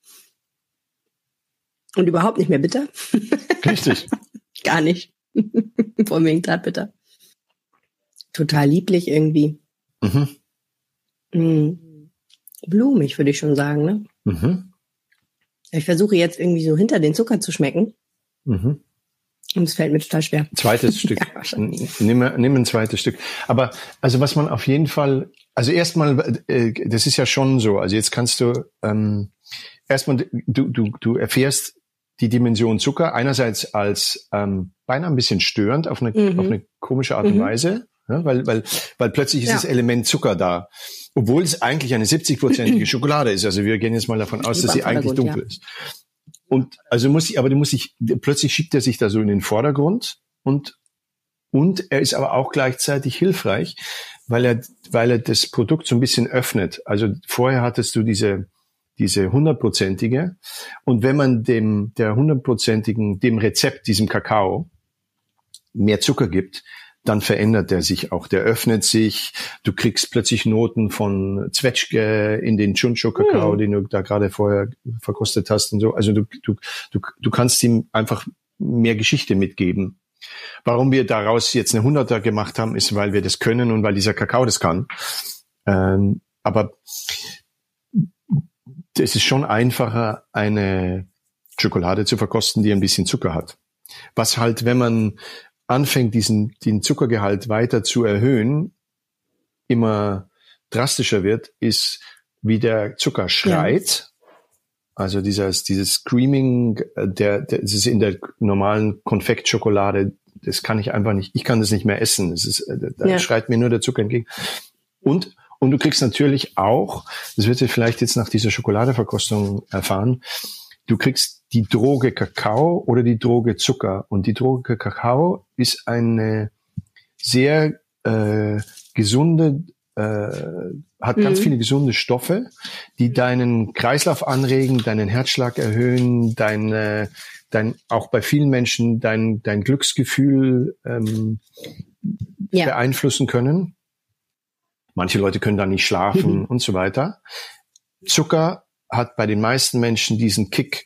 Und überhaupt nicht mehr bitter? Richtig. Gar nicht. Vor allem wegen Zartbitter. Total lieblich irgendwie. Mhm. Mm. Blumig, würde ich schon sagen, ne? Mhm. Ich versuche jetzt irgendwie so hinter den Zucker zu schmecken. Mhm. Und es fällt mir total schwer. Zweites Stück. Ja, nimm, nimm ein zweites Stück. Aber also was man auf jeden Fall, also erstmal, äh, das ist ja schon so. Also jetzt kannst du ähm, erstmal, du du du erfährst die Dimension Zucker einerseits als ähm, beinahe ein bisschen störend auf eine mhm. auf eine komische Art und mhm. Weise. Ja, weil, weil, weil plötzlich ist ja. das Element Zucker da. Obwohl es eigentlich eine siebzig-prozentige Schokolade ist. Also wir gehen jetzt mal davon aus, dass sie eigentlich dunkel ja. ist. Und also muss ich, aber du musst sich, plötzlich schiebt er sich da so in den Vordergrund und, und er ist aber auch gleichzeitig hilfreich, weil er, weil er das Produkt so ein bisschen öffnet. Also vorher hattest du diese, diese hundertprozentige. Und wenn man dem, der hundertprozentigen, dem Rezept, diesem Kakao, mehr Zucker gibt, dann verändert der sich auch. Der öffnet sich. Du kriegst plötzlich Noten von Zwetschge in den Chuncho-Kakao, mm. den du da gerade vorher verkostet hast und so. Also du, du, du, du kannst ihm einfach mehr Geschichte mitgeben. Warum wir daraus jetzt eine Hunderter gemacht haben, ist, weil wir das können und weil dieser Kakao das kann. Ähm, aber es ist schon einfacher, eine Schokolade zu verkosten, die ein bisschen Zucker hat. Was halt, wenn man anfängt, diesen, den Zuckergehalt weiter zu erhöhen, immer drastischer wird, ist, wie der Zucker schreit. Ja. Also dieses, dieses Screaming, der, der, das ist in der normalen Konfektschokolade, das kann ich einfach nicht, ich kann das nicht mehr essen. Das ist, da ja. schreit mir nur der Zucker entgegen. Und, und du kriegst natürlich auch, das wird ihr vielleicht jetzt nach dieser Schokoladeverkostung erfahren, du kriegst die Droge Kakao oder die Droge Zucker. Und die Droge Kakao ist eine sehr äh, gesunde, äh, hat mhm. ganz viele gesunde Stoffe, die deinen Kreislauf anregen, deinen Herzschlag erhöhen, dein, dein auch bei vielen Menschen dein, dein Glücksgefühl ähm, ja. beeinflussen können. Manche Leute können da nicht schlafen mhm. und so weiter. Zucker hat bei den meisten Menschen diesen Kick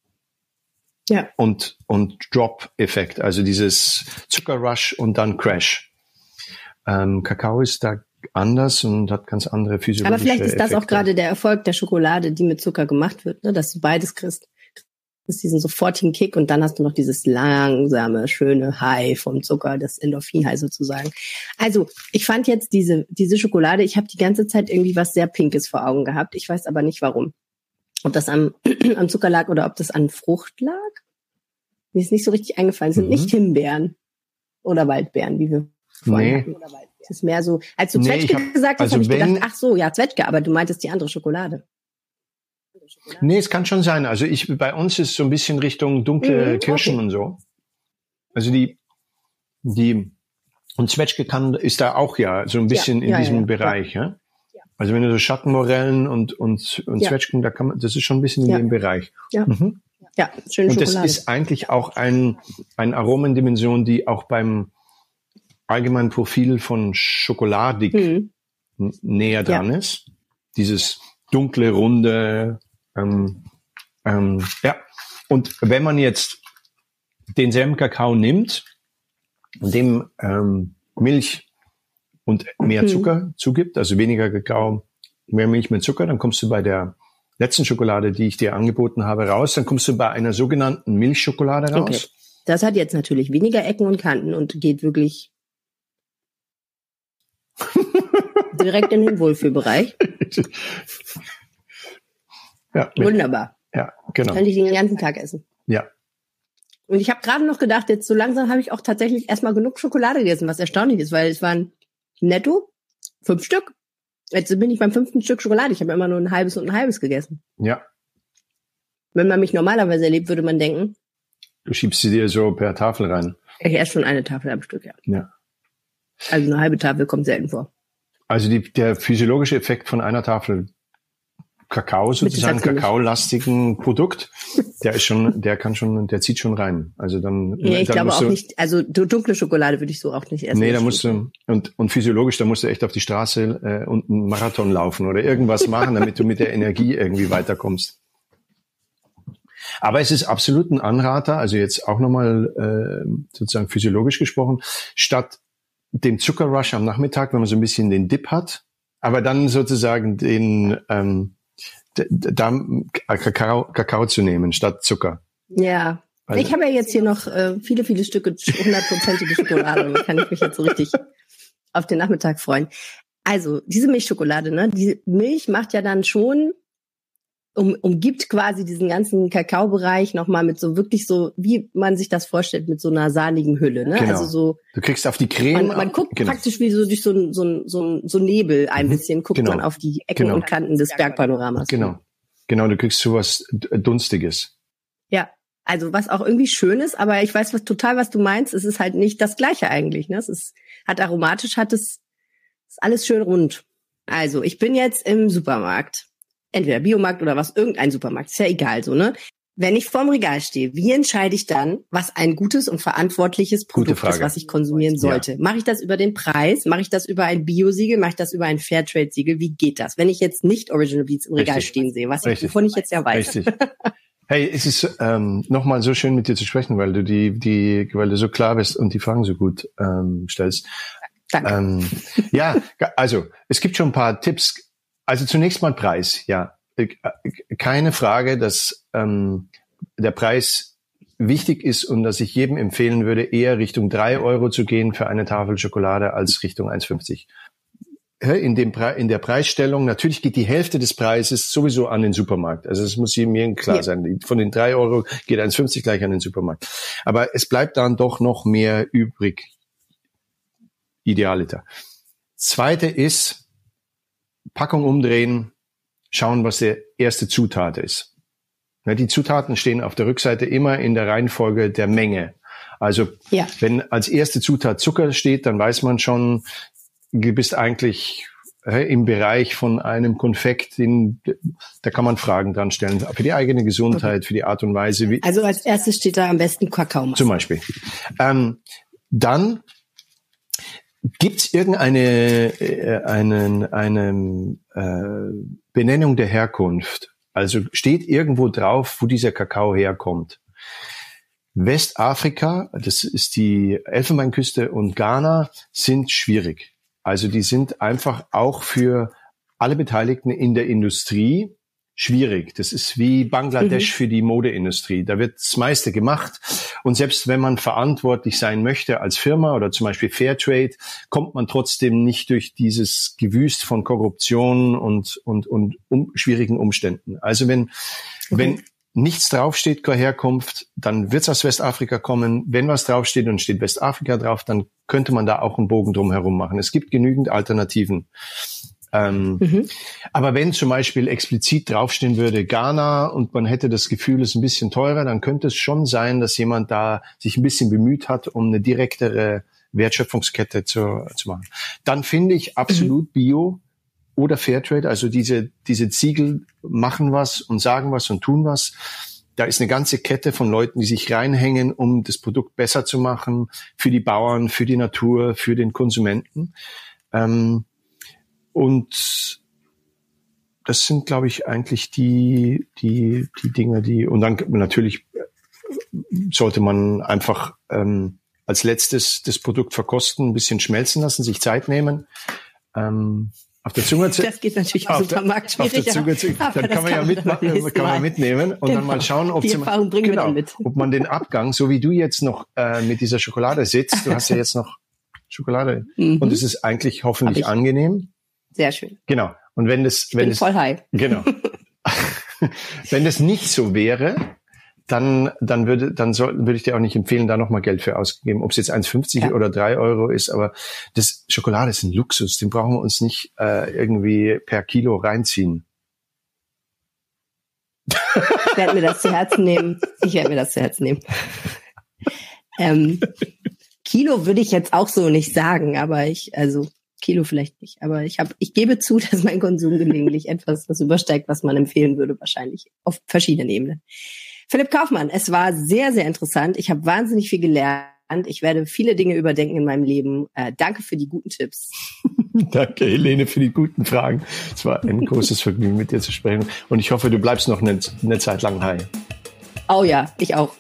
ja. und und Drop-Effekt, also dieses Zuckerrush und dann Crash. Ähm, Kakao ist da anders und hat ganz andere physiologische Aber vielleicht ist das Effekte. Auch gerade der Erfolg der Schokolade, die mit Zucker gemacht wird, ne? Dass du beides kriegst. Du hast diesen sofortigen Kick und dann hast du noch dieses langsame, schöne High vom Zucker, das Endorphin-High sozusagen. Also ich fand jetzt diese diese Schokolade, ich habe die ganze Zeit irgendwie was sehr Pinkes vor Augen gehabt. Ich weiß aber nicht warum. Ob das am, am Zucker lag oder ob das an Frucht lag. Mir ist nicht so richtig eingefallen. Es sind mhm. nicht Himbeeren oder Waldbeeren, wie wir vorhin nee. hatten. Oder Waldbeeren. Es ist mehr so, als du Zwetschge nee, hab, gesagt hast, also habe ich gedacht, ach so, ja, Zwetschge, aber du meintest die andere Schokolade. Schokolade. Nee, es kann schon sein. Also ich, bei uns ist so ein bisschen Richtung dunkle mhm, Kirschen okay. und so. Also die, die, und Zwetschge kann, ist da auch ja so ein bisschen ja, in ja, diesem ja, Bereich, ja. ja. Also wenn du so Schattenmorellen und und und ja. Zwetschgen, da kann man, das ist schon ein bisschen in ja. dem Bereich. Ja, mhm. ja, schöne Und Schokolade. das ist eigentlich auch ein ein Aromendimension, die auch beim allgemeinen Profil von schokoladig mhm. näher dran ja. ist. Dieses dunkle, runde, ähm, ähm, ja. Und wenn man jetzt denselben Kakao nimmt, dem ähm, Milch und mehr mhm. Zucker zugibt, also weniger Kakao, mehr Milch mit Zucker, dann kommst du bei der letzten Schokolade, die ich dir angeboten habe, raus. Dann kommst du bei einer sogenannten Milchschokolade raus. Okay. Das hat jetzt natürlich weniger Ecken und Kanten und geht wirklich direkt in den Wohlfühlbereich. Ja, wunderbar. Ja, genau. Könnte ich den ganzen Tag essen. Ja. Und ich habe gerade noch gedacht, jetzt so langsam habe ich auch tatsächlich erstmal genug Schokolade gegessen, was erstaunlich ist, weil es waren netto fünf Stück. Jetzt bin ich beim fünften Stück Schokolade. Ich habe immer nur ein halbes und ein halbes gegessen. Ja. Wenn man mich normalerweise erlebt, würde man denken, du schiebst sie dir so per Tafel rein. Ich esse schon eine Tafel am Stück, ja. Ja. Also eine halbe Tafel kommt selten vor. Also die, der physiologische Effekt von einer Tafel Kakao, sozusagen kakaolastigen Produkt, der ist schon, der kann schon, der zieht schon rein. Also dann. Nee, ich dann glaube auch du, nicht, also dunkle Schokolade würde ich so auch nicht essen. Nee, da musst du, und, und physiologisch, da musst du echt auf die Straße äh, und einen Marathon laufen oder irgendwas machen, damit du mit der Energie irgendwie weiterkommst. Aber es ist absolut ein Anrater, also jetzt auch nochmal äh, sozusagen physiologisch gesprochen, statt dem Zuckerrush am Nachmittag, wenn man so ein bisschen den Dip hat, aber dann sozusagen den ähm, da Kakao, Kakao zu nehmen statt Zucker. Ja, also. Ich habe ja jetzt hier noch äh, viele, viele Stücke hundertprozentige Schokolade und da kann ich mich jetzt so richtig auf den Nachmittag freuen. Also diese Milchschokolade, ne, die Milch macht ja dann schon um, umgibt quasi diesen ganzen Kakaobereich nochmal mit so wirklich so, wie man sich das vorstellt, mit so einer sahnigen Hülle. Ne? Genau. Also so, du kriegst auf die Creme. Man, man guckt genau. praktisch wie so durch so ein, so ein, so ein so Nebel ein bisschen, guckt genau. man auf die Ecken genau. und Kanten des Bergpanoramas. Genau, genau, du kriegst sowas Dunstiges. Ja, also was auch irgendwie schön ist, aber ich weiß was total, was du meinst. Es ist halt nicht das Gleiche eigentlich. Ne? Es ist, hat aromatisch, hat es, ist alles schön rund. Also ich bin jetzt im Supermarkt. Entweder Biomarkt oder was, irgendein Supermarkt, ist ja egal so, ne? Wenn ich vorm Regal stehe, wie entscheide ich dann, was ein gutes und verantwortliches Produkt ist, was ich konsumieren sollte? Ja. Mache ich das über den Preis? Mache ich das über ein Bio-Siegel? Mache ich das über ein Fairtrade-Siegel? Wie geht das? Wenn ich jetzt nicht Original Beats im Regal Richtig. stehen sehe, was ich, wovon ich jetzt ja weiß. Richtig. Hey, es ist ähm, nochmal so schön mit dir zu sprechen, weil du die, die, weil du so klar bist und die Fragen so gut ähm, stellst. Danke. Ähm, ja, also es gibt schon ein paar Tipps. Also zunächst mal Preis, ja. Keine Frage, dass ähm, der Preis wichtig ist und dass ich jedem empfehlen würde, eher Richtung drei Euro zu gehen für eine Tafel Schokolade als Richtung eins fünfzig. In, dem Pre- in der Preisstellung, natürlich geht die Hälfte des Preises sowieso an den Supermarkt. Also es muss mir klar ja. sein. Von den drei Euro geht eins fünfzig gleich an den Supermarkt. Aber es bleibt dann doch noch mehr übrig. Idealiter. Zweite ist, Packung umdrehen, schauen, was der erste Zutat ist. Die Zutaten stehen auf der Rückseite immer in der Reihenfolge der Menge. Also ja. wenn als erste Zutat Zucker steht, dann weiß man schon, du bist eigentlich im Bereich von einem Konfekt, den, da kann man Fragen dran stellen. Für die eigene Gesundheit, okay. für die Art und Weise. Wie also als erstes steht da am besten Kakao. Zum Beispiel. Ähm, dann gibt es irgendeine äh, einen, eine äh, Benennung der Herkunft? Also steht irgendwo drauf, wo dieser Kakao herkommt? Westafrika, das ist die Elfenbeinküste, und Ghana sind schwierig. Also die sind einfach auch für alle Beteiligten in der Industrie schwierig. Das ist wie Bangladesch mhm. für die Modeindustrie. Da wird das meiste gemacht. Und selbst wenn man verantwortlich sein möchte als Firma oder zum Beispiel Fairtrade, kommt man trotzdem nicht durch dieses Gewüst von Korruption und, und, und um, schwierigen Umständen. Also wenn, okay. wenn nichts draufsteht, keine Herkunft, dann wird es aus Westafrika kommen. Wenn was draufsteht und steht Westafrika drauf, dann könnte man da auch einen Bogen drum herum machen. Es gibt genügend Alternativen. Ähm, mhm. Aber wenn zum Beispiel explizit draufstehen würde Ghana und man hätte das Gefühl, es ist ein bisschen teurer, dann könnte es schon sein, dass jemand da sich ein bisschen bemüht hat, um eine direktere Wertschöpfungskette zu, zu machen. Dann finde ich absolut mhm. Bio oder Fairtrade, also diese diese Siegel machen was und sagen was und tun was. Da ist eine ganze Kette von Leuten, die sich reinhängen, um das Produkt besser zu machen, für die Bauern, für die Natur, für den Konsumenten. Ähm, Und das sind, glaube ich, eigentlich die die die Dinge, die und dann natürlich sollte man einfach ähm, als letztes das Produkt verkosten, ein bisschen schmelzen lassen, sich Zeit nehmen. Ähm, auf der Zunge zu, das geht natürlich im Supermarkt schwierig. Auf der Zunge zu, dann kann man ja mitmachen, kann man mitnehmen und genau. dann mal schauen, ob, die sie, Erfahrung bringen genau, wir dann mit. ob man den Abgang, so wie du jetzt noch äh, mit dieser Schokolade sitzt, du hast ja jetzt noch Schokolade mhm. und es ist eigentlich hoffentlich angenehm. Sehr schön. Genau. Und wenn das, ich wenn bin es, voll high. Genau. Wenn das nicht so wäre, dann, dann würde, dann soll, würde ich dir auch nicht empfehlen, da nochmal Geld für ausgeben. Ob es jetzt eins fünfzig ja. oder drei Euro ist, aber das Schokolade ist ein Luxus. Den brauchen wir uns nicht äh, irgendwie per Kilo reinziehen. Ich werde mir das zu Herzen nehmen. Ich werde mir das zu Herzen nehmen. ähm, Kilo würde ich jetzt auch so nicht sagen, aber ich, also Kilo vielleicht nicht, aber ich habe, ich gebe zu, dass mein Konsum gelegentlich etwas das übersteigt, was man empfehlen würde, wahrscheinlich auf verschiedenen Ebenen. Philipp Kaufmann, es war sehr, sehr interessant. Ich habe wahnsinnig viel gelernt. Ich werde viele Dinge überdenken in meinem Leben. Äh, danke für die guten Tipps. Danke, Helene, für die guten Fragen. Es war ein großes Vergnügen, mit dir zu sprechen. Und ich hoffe, du bleibst noch eine, eine Zeit lang high. Oh ja, ich auch.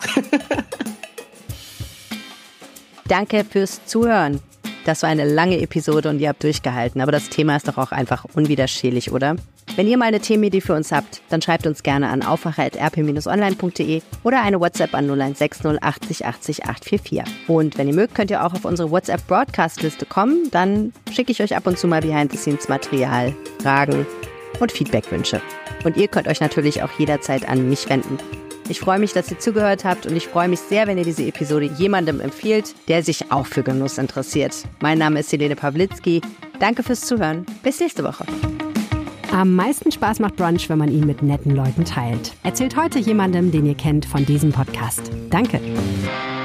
Danke fürs Zuhören. Das war eine lange Episode und ihr habt durchgehalten, aber das Thema ist doch auch einfach unwiderstehlich, oder? Wenn ihr mal eine Themenidee für uns habt, dann schreibt uns gerne an aufwacher at r p dash online punkt d e oder eine WhatsApp an null eins sechs null achtzig achtzig acht vier vier. Und wenn ihr mögt, könnt ihr auch auf unsere WhatsApp-Broadcast-Liste kommen, dann schicke ich euch ab und zu mal Behind-the-Scenes-Material, Fragen und Feedbackwünsche. Und ihr könnt euch natürlich auch jederzeit an mich wenden. Ich freue mich, dass ihr zugehört habt und ich freue mich sehr, wenn ihr diese Episode jemandem empfiehlt, der sich auch für Genuss interessiert. Mein Name ist Helene Pawlitzki. Danke fürs Zuhören. Bis nächste Woche. Am meisten Spaß macht Brunch, wenn man ihn mit netten Leuten teilt. Erzählt heute jemandem, den ihr kennt, von diesem Podcast. Danke.